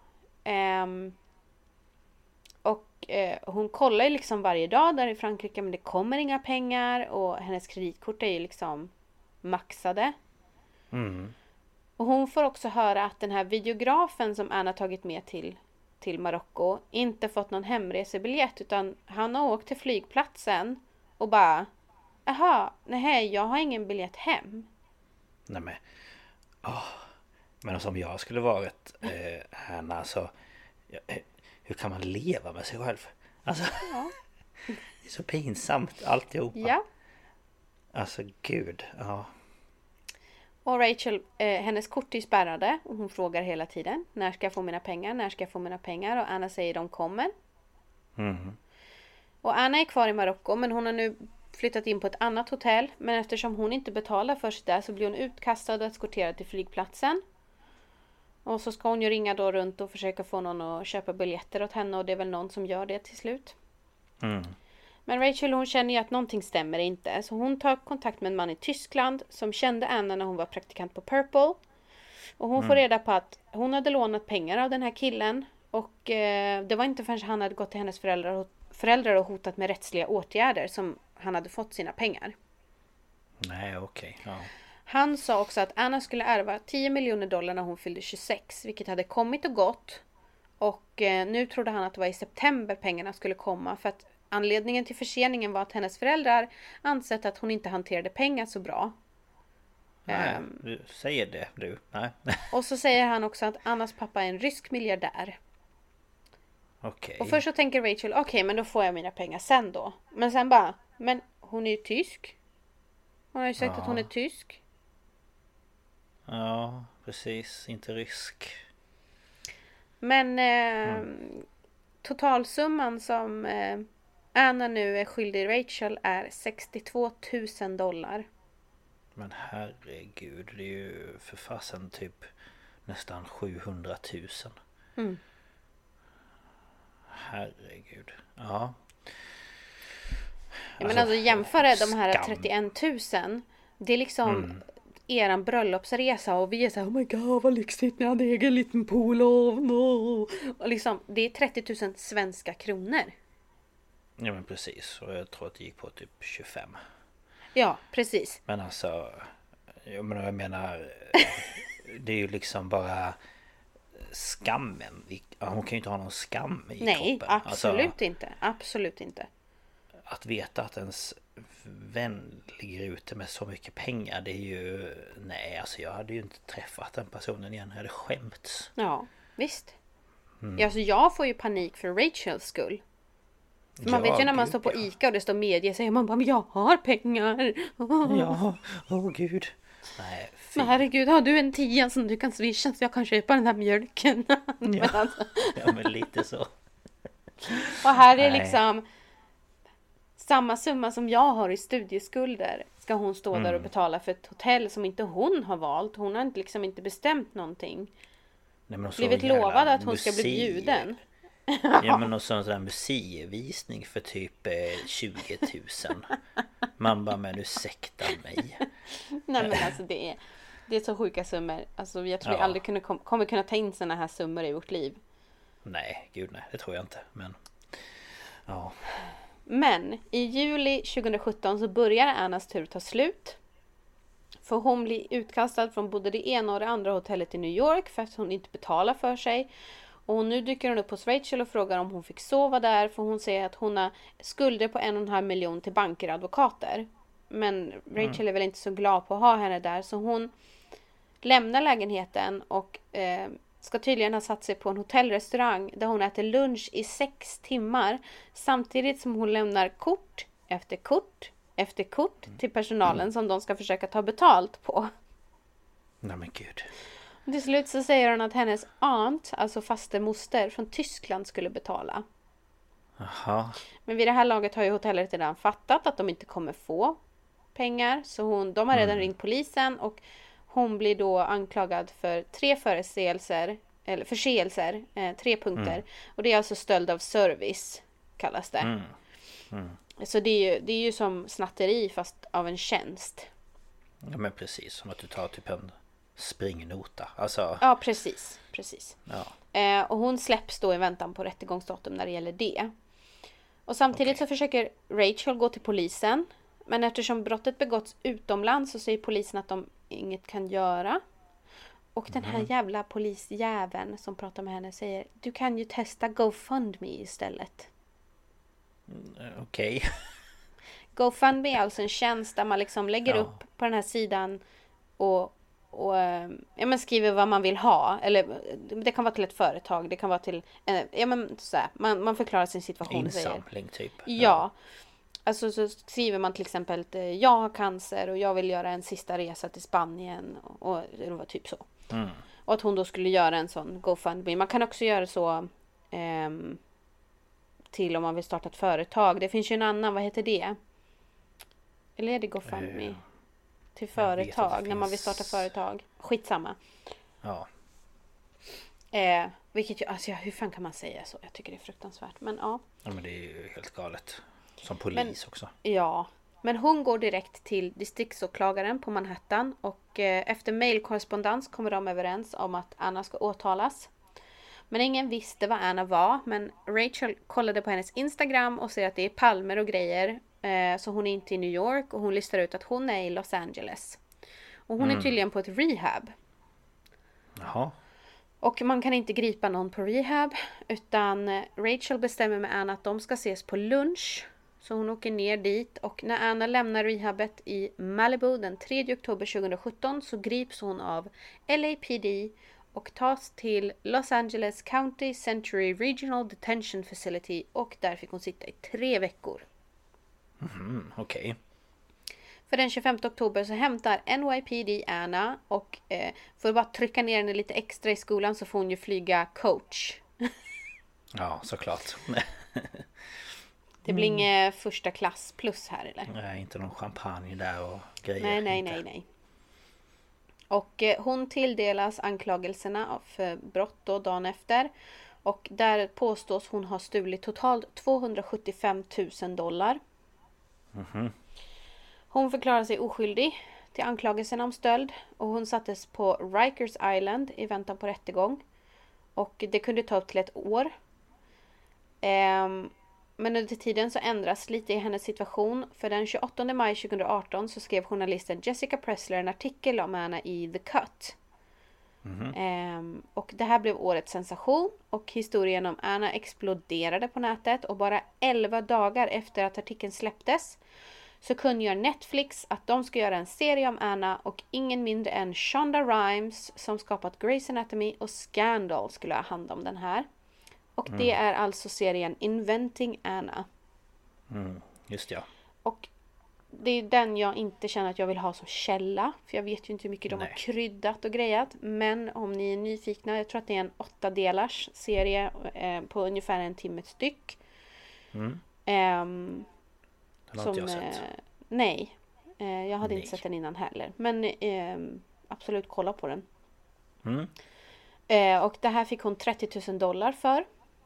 Hon kollar ju liksom varje dag där i Frankrike men det kommer inga pengar och hennes kreditkort är ju liksom maxade. Och hon får också höra att den här videografen som Anna tagit med till till Marocko inte fått någon hemresebiljett, utan han har åkt till flygplatsen och bara, aha, nej, jag har ingen biljett hem. Nej men, men som jag skulle varit här, alltså, hur kan man leva med sig själv? Alltså, Ja. det är så pinsamt alltihopa. Ja. Alltså gud, ja. Och Rachel, hennes kort är spärrade och hon frågar hela tiden, när ska jag få mina pengar, när ska jag få mina pengar? Och Anna säger de kommer. Och Anna är kvar i Marocko, men hon har nu flyttat in på ett annat hotell. Men eftersom hon inte betalar för sig där så blir hon utkastad och eskorterad till flygplatsen. Och så ska hon ju ringa då runt och försöka få någon att köpa biljetter åt henne, och det är väl någon som gör det till slut. Men Rachel, hon känner ju att någonting stämmer inte. Så hon tar kontakt med en man i Tyskland som kände Anna när hon var praktikant på Purple. Och hon får reda på att hon hade lånat pengar av den här killen. Och det var inte förrän han hade gått till hennes föräldrar och hotat med rättsliga åtgärder som han hade fått sina pengar. Nej, okej. Ja. Han sa också att Anna skulle ärva $10 miljoner när hon fyllde 26. Vilket hade kommit och gått. Och nu trodde han att det var i september pengarna skulle komma. För att anledningen till förseningen var att hennes föräldrar ansett att hon inte hanterade pengar så bra. Nej, du säger det du. Nej. Och så säger han också att Annas pappa är en rysk miljardär. Okej. Och först så tänker Rachel, okej, men då får jag mina pengar sen då. Men sen bara, men hon är ju tysk. Hon har ju sagt att hon är tysk. Ja, precis. Inte rysk. Men totalsumman som Anna nu är skyldig Rachel är $62,000. Men herregud, det är ju för fasen typ nästan 700 000. Herregud. Ja. Men alltså jämföra de här 31 000. Det är liksom eran bröllopsresa och vi är så här, oh my god vad lyxigt, ni hade egen liten pool, oh no. Och liksom, det är 30 000 svenska kronor. Ja men precis, och jag tror att det gick på typ 25. Ja, precis. Men alltså, jag menar det är ju liksom bara skammen. Hon kan ju inte ha någon skam i kroppen. Nej, absolut alltså, inte. Absolut inte. Att veta att ens vän ligger ute med så mycket pengar, det är ju... Nej, alltså jag hade ju inte träffat den personen igen. Jag hade skämts. Ja, visst. Ja, alltså jag får ju panik för Rachels skull. För man vet ju när man står på Ica och det står media, säger man bara, men jag har pengar. Ja, gud. Nej, men herregud, har du en 10 som du kan swisha så jag kan köpa den här mjölken? Ja, alltså. Ja men lite så. Och här är liksom samma summa som jag har i studieskulder ska hon stå där och betala för ett hotell som inte hon har valt. Hon har liksom inte bestämt någonting. Nej, men blivit lovad att hon ska bli bjuden. Ja men och sån där museivisning för typ 20 000. Man bara, men ursäkta mig. Nej men alltså det är så sjuka summor. Alltså jag tror vi aldrig kommer kunna ta in såna här summor i vårt liv. Nej, gud nej, det tror jag inte. Men ja. Men i juli 2017 så börjar Annas tur ta slut. För hon blir utkastad från både det ena och det andra hotellet i New York för att hon inte betalar för sig. Och nu dyker hon upp hos Rachel och frågar om hon fick sova där. För hon säger att hon har skulder på 1,5 miljon till banker och advokater. Men Rachel är väl inte så glad på att ha henne där. Så hon lämnar lägenheten och ska tydligen ha satt sig på en hotellrestaurang där hon äter lunch i 6 timmar. Samtidigt som hon lämnar kort efter kort efter kort till personalen som de ska försöka ta betalt på. Nej men gud. Till slut så säger hon att hennes aunt, alltså fastermoster från Tyskland, skulle betala. Aha. Men vid det här laget har ju hotellet redan fattat att de inte kommer få pengar. Så de har redan ringt polisen och hon blir då anklagad för 3 förseelser, 3 punkter. Och det är alltså stöld av service, kallas det. Så det är ju som snatteri fast av en tjänst. Ja men precis, som att du tar typ en springnota. Alltså... Ja, precis. Ja. Och hon släpps då i väntan på rättegångsdatum när det gäller det. Och samtidigt så försöker Rachel gå till polisen. Men eftersom brottet begåtts utomlands så säger polisen att de inget kan göra. Och den här jävla polisjäveln som pratar med henne säger: du kan ju testa GoFundMe istället. Okej. GoFundMe är alltså en tjänst där man liksom lägger upp på den här sidan och ja, men skriver vad man vill ha. Eller det kan vara till ett företag, det kan vara till ja, men så här, man förklarar sin situation. Insamling typ. Ja. Alltså så skriver man till exempel: jag har cancer och jag vill göra en sista resa till Spanien. Och det var typ så. Och att hon då skulle göra en sån GoFundMe. Man kan också göra så till om man vill starta ett företag. Det finns ju en annan, vad heter det? Eller är det GoFundMe? Till företag, när man vill starta företag. Skitsamma. Ja. Vilket ju, alltså hur fan kan man säga så? Jag tycker det är fruktansvärt. Men ja. Ja, men det är ju helt galet. Som polis också. Ja. Men hon går direkt till distriktsåklagaren på Manhattan. Och efter mejlkorrespondens kommer de överens om att Anna ska åtalas. Men ingen visste vad Anna var. Men Rachel kollade på hennes Instagram och ser att det är palmer och grejer. Så hon är inte i New York. Och hon listar ut att hon är i Los Angeles. Och hon är tydligen på ett rehab. Jaha. Och man kan inte gripa någon på rehab. Utan Rachel bestämmer med Anna att de ska ses på lunch. Så hon åker ner dit. Och när Anna lämnar rehabet i Malibu den 3 oktober 2017 så grips hon av LAPD och tas till Los Angeles County Century Regional Detention Facility. Och där fick hon sitta i 3 veckor. Okej. För den 25 oktober så hämtar NYPD Anna och för att bara trycka ner henne lite extra i skolan så får hon ju flyga coach. Ja, såklart. Det blir ingen första klass plus här eller? Nej, inte någon champagne där och grejer. Nej. Och hon tilldelas anklagelserna för brott då dagen efter. Och där påstås hon ha stulit totalt $275,000. Hon förklarar sig oskyldig till anklagelserna om stöld. Och hon sattes på Rikers Island i väntan på rättegång. Och det kunde ta upp till 1 år. Men under tiden så ändras lite i hennes situation. För den 28 maj 2018 så skrev journalisten Jessica Pressler en artikel om Anna i The Cut. Och det här blev årets sensation. Och historien om Anna exploderade på nätet. Och bara 11 dagar efter att artikeln släpptes så kungör Netflix att de ska göra en serie om Anna. Och ingen mindre än Shonda Rhimes, som skapat Grey's Anatomy och Scandal, skulle ha hand om den här. Och det är alltså serien Inventing Anna. Just ja. Och det är den jag inte känner att jag vill ha som källa. För jag vet ju inte hur mycket de har kryddat och grejat. Men om ni är nyfikna, jag tror att det är en 8-delars serie på ungefär 1 timme styck. Det har inte jag sett. Nej, jag hade inte sett den innan heller. Men absolut kolla på den. Och det här fick hon $30,000 för.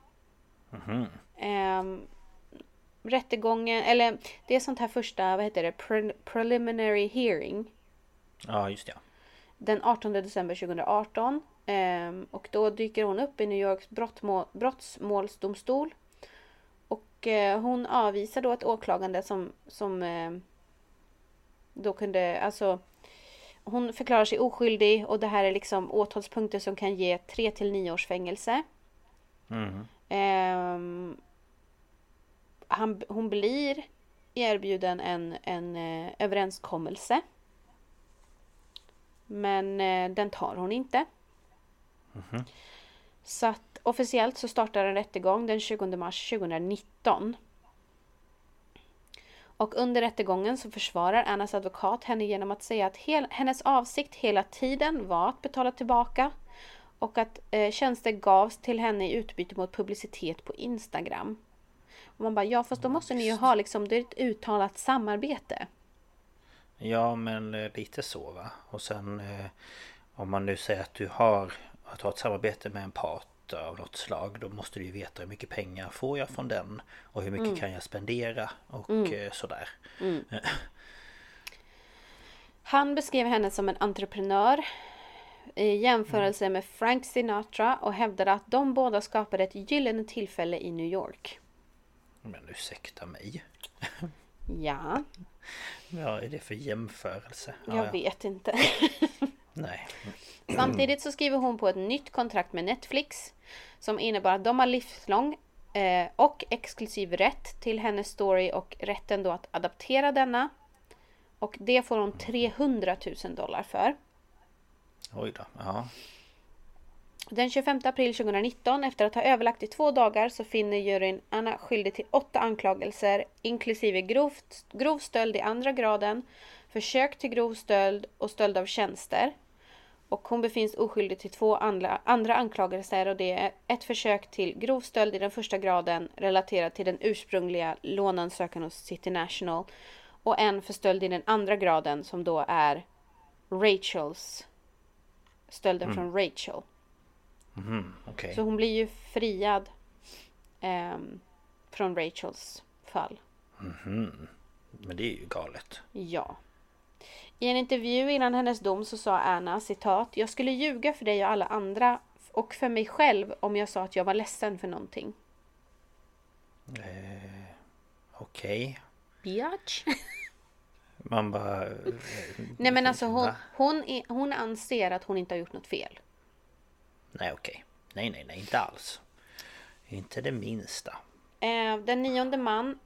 Rättegången, eller det är sånt här första, vad heter det, preliminary hearing. Ja, just det. Den 18 december 2018. Och då dyker hon upp i New Yorks brottmålsdomstol. Och hon avvisar då ett åklagande som då kunde, alltså hon förklarar sig oskyldig. Och det här är liksom åtalspunkter som kan ge 3 till 9 års fängelse. Hon blir erbjuden en överenskommelse. Men den tar hon inte. Så att officiellt så startar en rättegång den 20 mars 2019. Och under rättegången så försvarar Annas advokat henne genom att säga att hennes avsikt hela tiden var att betala tillbaka. Och att tjänster gavs till henne i utbyte mot publicitet på Instagram. Och man bara, ja fast då måste ni ju ha liksom, det är ett uttalat samarbete. Ja, men lite så va. Och sen om man nu säger att du har ett samarbete med en part av något slag, då måste du ju veta hur mycket pengar får jag från den och hur mycket kan jag spendera och sådär. Han beskrev henne som en entreprenör i jämförelse med Frank Sinatra och hävdade att de båda skapade ett gyllene tillfälle i New York. Men ursäkta mig. Ja. Ja, är det för jämförelse? Jag vet inte. Nej. Samtidigt så skriver hon på ett nytt kontrakt med Netflix som innebär att de har livslång och exklusiv rätt till hennes story och rätten då att adaptera denna. Och det får hon $300,000 för. Oj då, ja. Den 25 april 2019, efter att ha överlagt i 2 dagar, så finner juryn Anna skyldig till 8 anklagelser, inklusive grov stöld i andra graden, försök till grov stöld och stöld av tjänster. Och hon befinns oskyldig till 2 andra anklagelser, och det är ett försök till grov stöld i den första graden relaterat till den ursprungliga låneansökan hos City National, och en för stöld i den andra graden som då är stölden från Rachel. Okay. Så hon blir ju friad från Rachels fall. Men det är ju galet. Ja. I en intervju innan hennes dom så sa Anna, citat: "Jag skulle ljuga för dig och alla andra och för mig själv om jag sa att jag var ledsen för någonting." Okej. Biatch. Man bara... Nej men alltså hon anser att hon inte har gjort något fel. Nej okej. Nej, inte alls. Inte det minsta. Den 9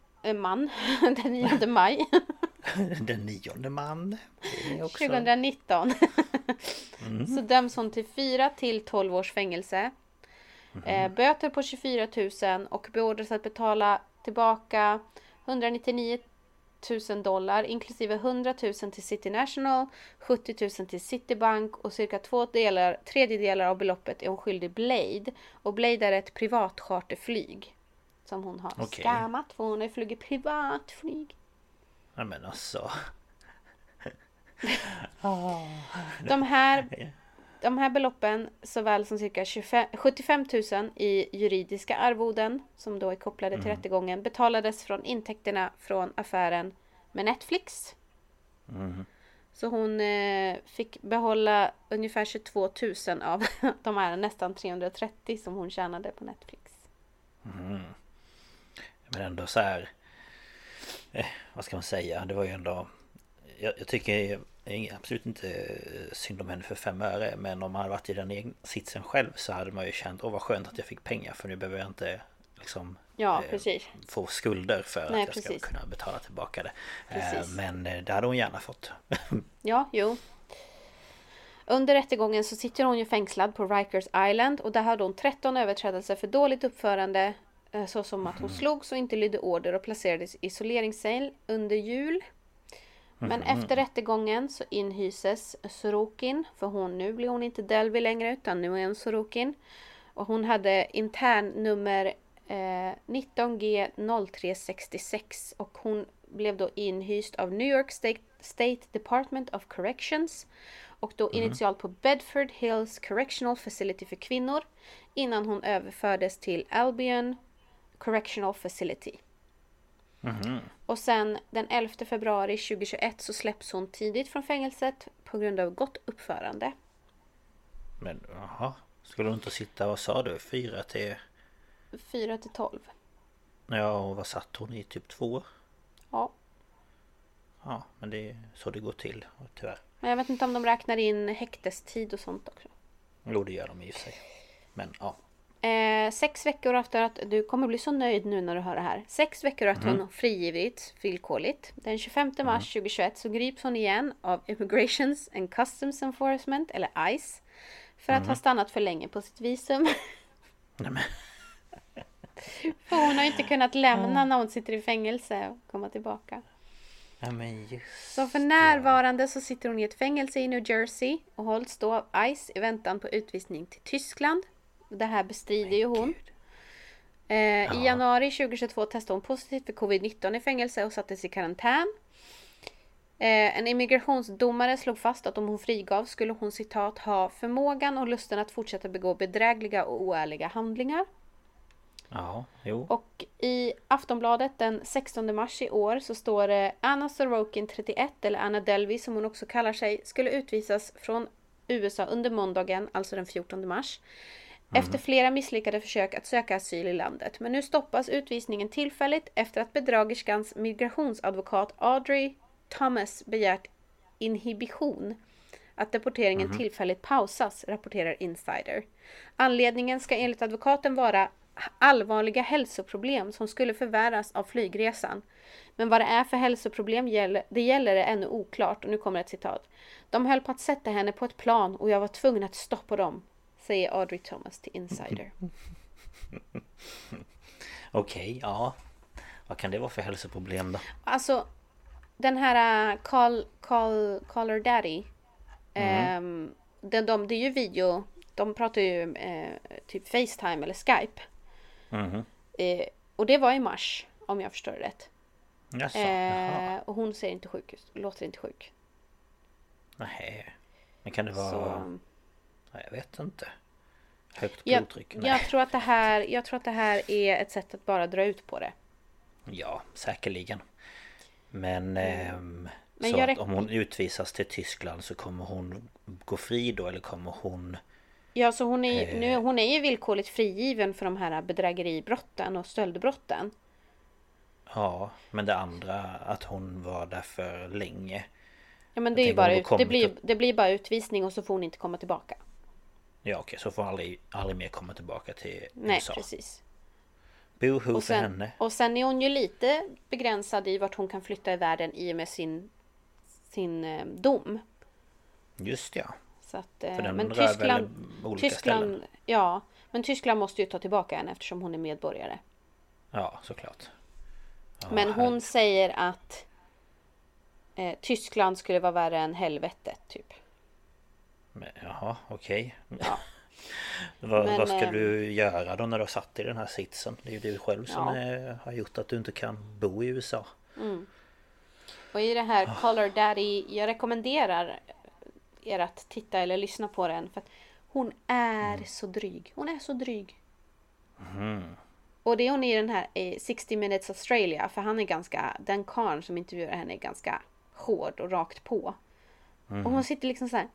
maj Den 9 man. Det är också... 2019 så döms hon till 4 till 12 års fängelse. Böter på 24 000 och beordras att betala tillbaka $199,000 inklusive 100 000 till City National, 70 000 till Citibank och cirka 2/3 av beloppet är hon skyldig Blade. Och Blade är ett privat charterflyg som hon har skammat, för hon har flugit privatflyg. Ja men alltså. De här beloppen, såväl som cirka 75 000 i juridiska arvoden som då är kopplade till rättegången, betalades från intäkterna från affären med Netflix. Så hon fick behålla ungefär 22 000 av de här nästan 330 som hon tjänade på Netflix. Men ändå så här, vad ska man säga, det var ju ändå, jag tycker absolut inte synd om henne för 5 öre, men om man hade varit i den egna sitsen själv så hade man ju känt, vad skönt att jag fick pengar, för nu behöver jag inte liksom få skulder för att jag ska kunna betala tillbaka det. Men det hade hon gärna fått. Ja, jo. Under rättegången så sitter hon ju fängslad på Rikers Island, och där hade hon 13 överträdelser för dåligt uppförande, såsom att hon slogs och inte lydde order och placerades i isoleringscell under jul. Men efter rättegången så inhyses Sorokin, för nu blir hon inte Delvey längre utan nu är hon Sorokin. Och hon hade internnummer 19G0366 och hon blev då inhyst av New York State Department of Corrections och då initialt på Bedford Hills Correctional Facility för kvinnor, innan hon överfördes till Albion Correctional Facility. Och sen den 11 februari 2021 så släpps hon tidigt från fängelset på grund av gott uppförande. Men jaha, skulle hon inte sitta, vad sa du, 4 till 12? Ja, och vad satt hon i, typ 2? Ja. Ja, men det är så det går till, tyvärr. Men jag vet inte om de räknar in häktestid och sånt också. Jo, det gör de i sig. Men ja. 6 veckor efter att, du kommer bli så nöjd nu när du hör det här. 6 veckor efter hon frigivits villkorligt. Den 25 mars 2021 så grips hon igen av Immigrations and Customs Enforcement, eller ICE, för att ha stannat för länge på sitt visum. Nämen. För hon har inte kunnat lämna när hon sitter i fängelse och komma tillbaka. Ja, men just. Så för närvarande så sitter hon i ett fängelse i New Jersey och hålls då av ICE i väntan på utvisning till Tyskland. Det här bestrider ju hon. I januari 2022 testade hon positivt för covid-19 i fängelse och sattes i karantän. En immigrationsdomare slog fast att om hon frigavs skulle hon, citat, ha förmågan och lusten att fortsätta begå bedrägliga och oärliga handlingar. Ja, jo. Och i Aftonbladet den 16 mars i år så står det: Anna Sorokin 31, eller Anna Delvey som hon också kallar sig, skulle utvisas från USA under måndagen, alltså den 14 mars. Efter flera misslyckade försök att söka asyl i landet. Men nu stoppas utvisningen tillfälligt efter att bedragerskans migrationsadvokat Audrey Thomas begärt inhibition att deporteringen tillfälligt pausas, rapporterar Insider. Anledningen ska enligt advokaten vara allvarliga hälsoproblem som skulle förvärras av flygresan. Men vad det är för hälsoproblem det gäller är ännu oklart, och nu kommer ett citat. De höll på att sätta henne på ett plan och jag var tvungen att stoppa dem, säger Audrey Thomas till Insider. Okej, ja. Vad kan det vara för hälsoproblem då? Alltså, den här Call Her Daddy, det är ju video, de pratar ju typ FaceTime eller Skype. Och det var i mars, om jag förstår det rätt. Och hon ser inte sjuk ut, låter inte sjuk. Nej, men kan det vara... Så... Nej, jag vet inte. Högt blodtryck? Jag tror att det här är ett sätt att bara dra ut på det. Ja, säkerligen. Men så att om hon utvisas till Tyskland så kommer hon gå fri då, eller kommer hon... Ja, så hon är ju villkorligt frigiven för de här bedrägeribrotten och stöldbrotten. Ja, men det andra, att hon var där för länge. Ja, men det är ju bara det blir bara utvisning och så får hon inte komma tillbaka. Ja, okej, så får hon aldrig mer komma tillbaka till USA. Nej, precis. Boho för henne. Och sen är hon ju lite begränsad i vart hon kan flytta i världen i och med sin dom. Just ja. Så att, för den men Tyskland, ja, men Tyskland måste ju ta tillbaka henne eftersom hon är medborgare. Ja, såklart. Ja, men hon säger att Tyskland skulle vara värre än helvetet typ. Men, jaha, okej. Ja. Vad ska du göra då när du har satt i den här sitsen? Det är ju du själv som har gjort att du inte kan bo i USA. Och i det här Call Her Daddy, jag rekommenderar er att titta eller lyssna på den, för att hon är så dryg. Hon är så dryg. Och det är hon i den här 60 Minutes Australia, för han är ganska, den karln som intervjuar henne är ganska hård och rakt på. Och hon sitter liksom så här.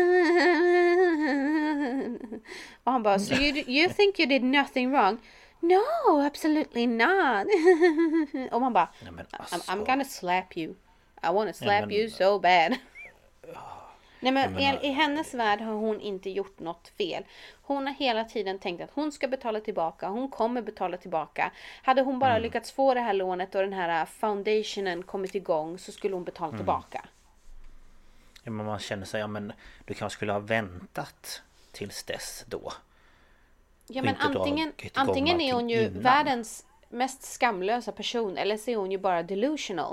Och han bara, so you think you did nothing wrong? No, absolutely not. Och man bara, I'm gonna slap you. I wanna slap you so bad. Nej, men i hennes värld har hon inte gjort något fel. Hon har hela tiden tänkt att hon ska betala tillbaka. Hon kommer betala tillbaka. Hade hon bara lyckats få det här lånet och den här foundationen kommit igång, så skulle hon betala tillbaka. Ja, men man känner sig, ja men du kanske skulle ha väntat tills dess då. Ja, men antingen är hon ju världens mest skamlösa person, eller så är hon ju bara delusional.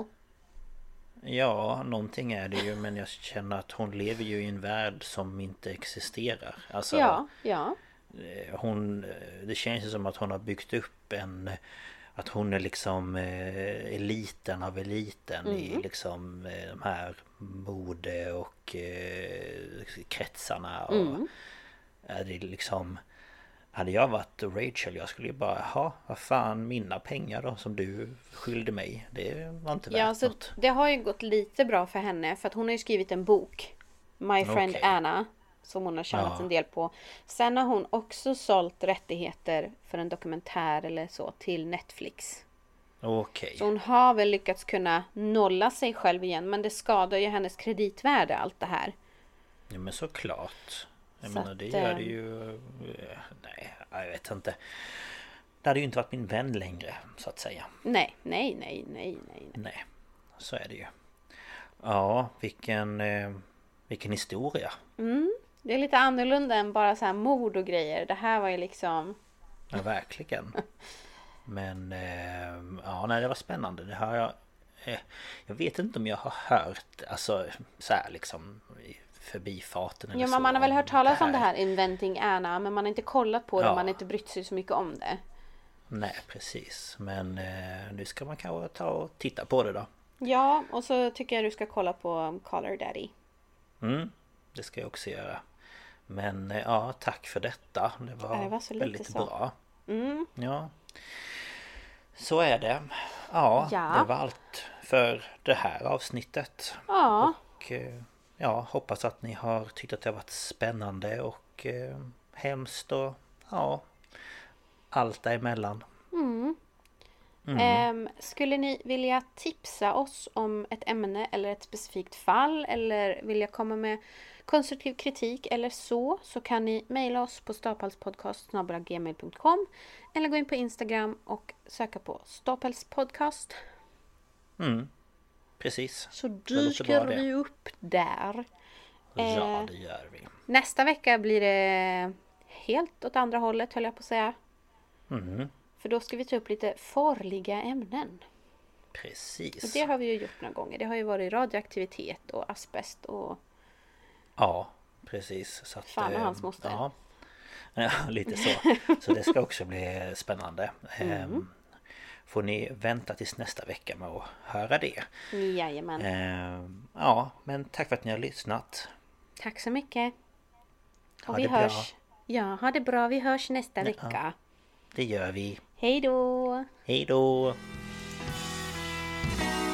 Ja, någonting är det ju, men jag känner att hon lever ju i en värld som inte existerar. Alltså, ja. Det känns ju som att hon har byggt upp att hon är liksom eliten av eliten i liksom de här mode och kretsarna. Och det liksom... Hade jag varit Rachel, jag skulle ju bara, vad fan, mina pengar då som du skyllde mig, det var inte värt något. Det har ju gått lite bra för henne, för att hon har ju skrivit en bok, My Friend Anna, som hon har tjänat en del på. Sen har hon också sålt rättigheter för en dokumentär eller så till Netflix. Okej. Så hon har väl lyckats kunna nolla sig själv igen, men det skadar ju hennes kreditvärde, allt det här. Ja, men såklart. Jag menar, det gör det ju... Nej, jag vet inte. Det hade ju inte varit min vän längre, så att säga. Nej. Nej, så är det ju. Ja, vilken historia. Det är lite annorlunda än bara så här mord och grejer. Det här var ju liksom... Ja, verkligen. Men, nej, det var spännande. Det har jag vet inte om jag har hört, alltså så här liksom... förbifarten eller men man har väl hört talas om det här Inventing Anna, men man har inte kollat på det, man har inte brytt sig så mycket om det. Nej, precis. Men nu ska man kanske ta och titta på det då. Ja, och så tycker jag du ska kolla på Call Her Daddy. Det ska jag också göra. Men tack för detta. Det var så väldigt så bra. Ja. Så är det. Ja, det var allt för det här avsnittet. Ja. Och hoppas att ni har tyckt att det har varit spännande och hemskt och allt däremellan. Skulle ni vilja tipsa oss om ett ämne eller ett specifikt fall, eller vilja komma med konstruktiv kritik eller så kan ni mejla oss på stapelspodcast@gmail.com eller gå in på Instagram och söka på stapelspodcast. Precis. Så dyker vi upp där. Ja, det gör vi. Nästa vecka blir det helt åt andra hållet, höll jag på att säga. För då ska vi ta upp lite farliga ämnen. Precis. Och det har vi ju gjort några gånger. Det har ju varit radioaktivitet och asbest och... Ja, precis. Så att, fan och hans moster. Ja, lite så. Så det ska också bli spännande. Får ni vänta tills nästa vecka med att höra det. Jajamän. Ja, men tack för att ni har lyssnat. Tack så mycket. Och Ha vi det bra. hörs. Ja, ha det bra. Vi hörs nästa vecka. Det gör vi. Hej då! Hej då!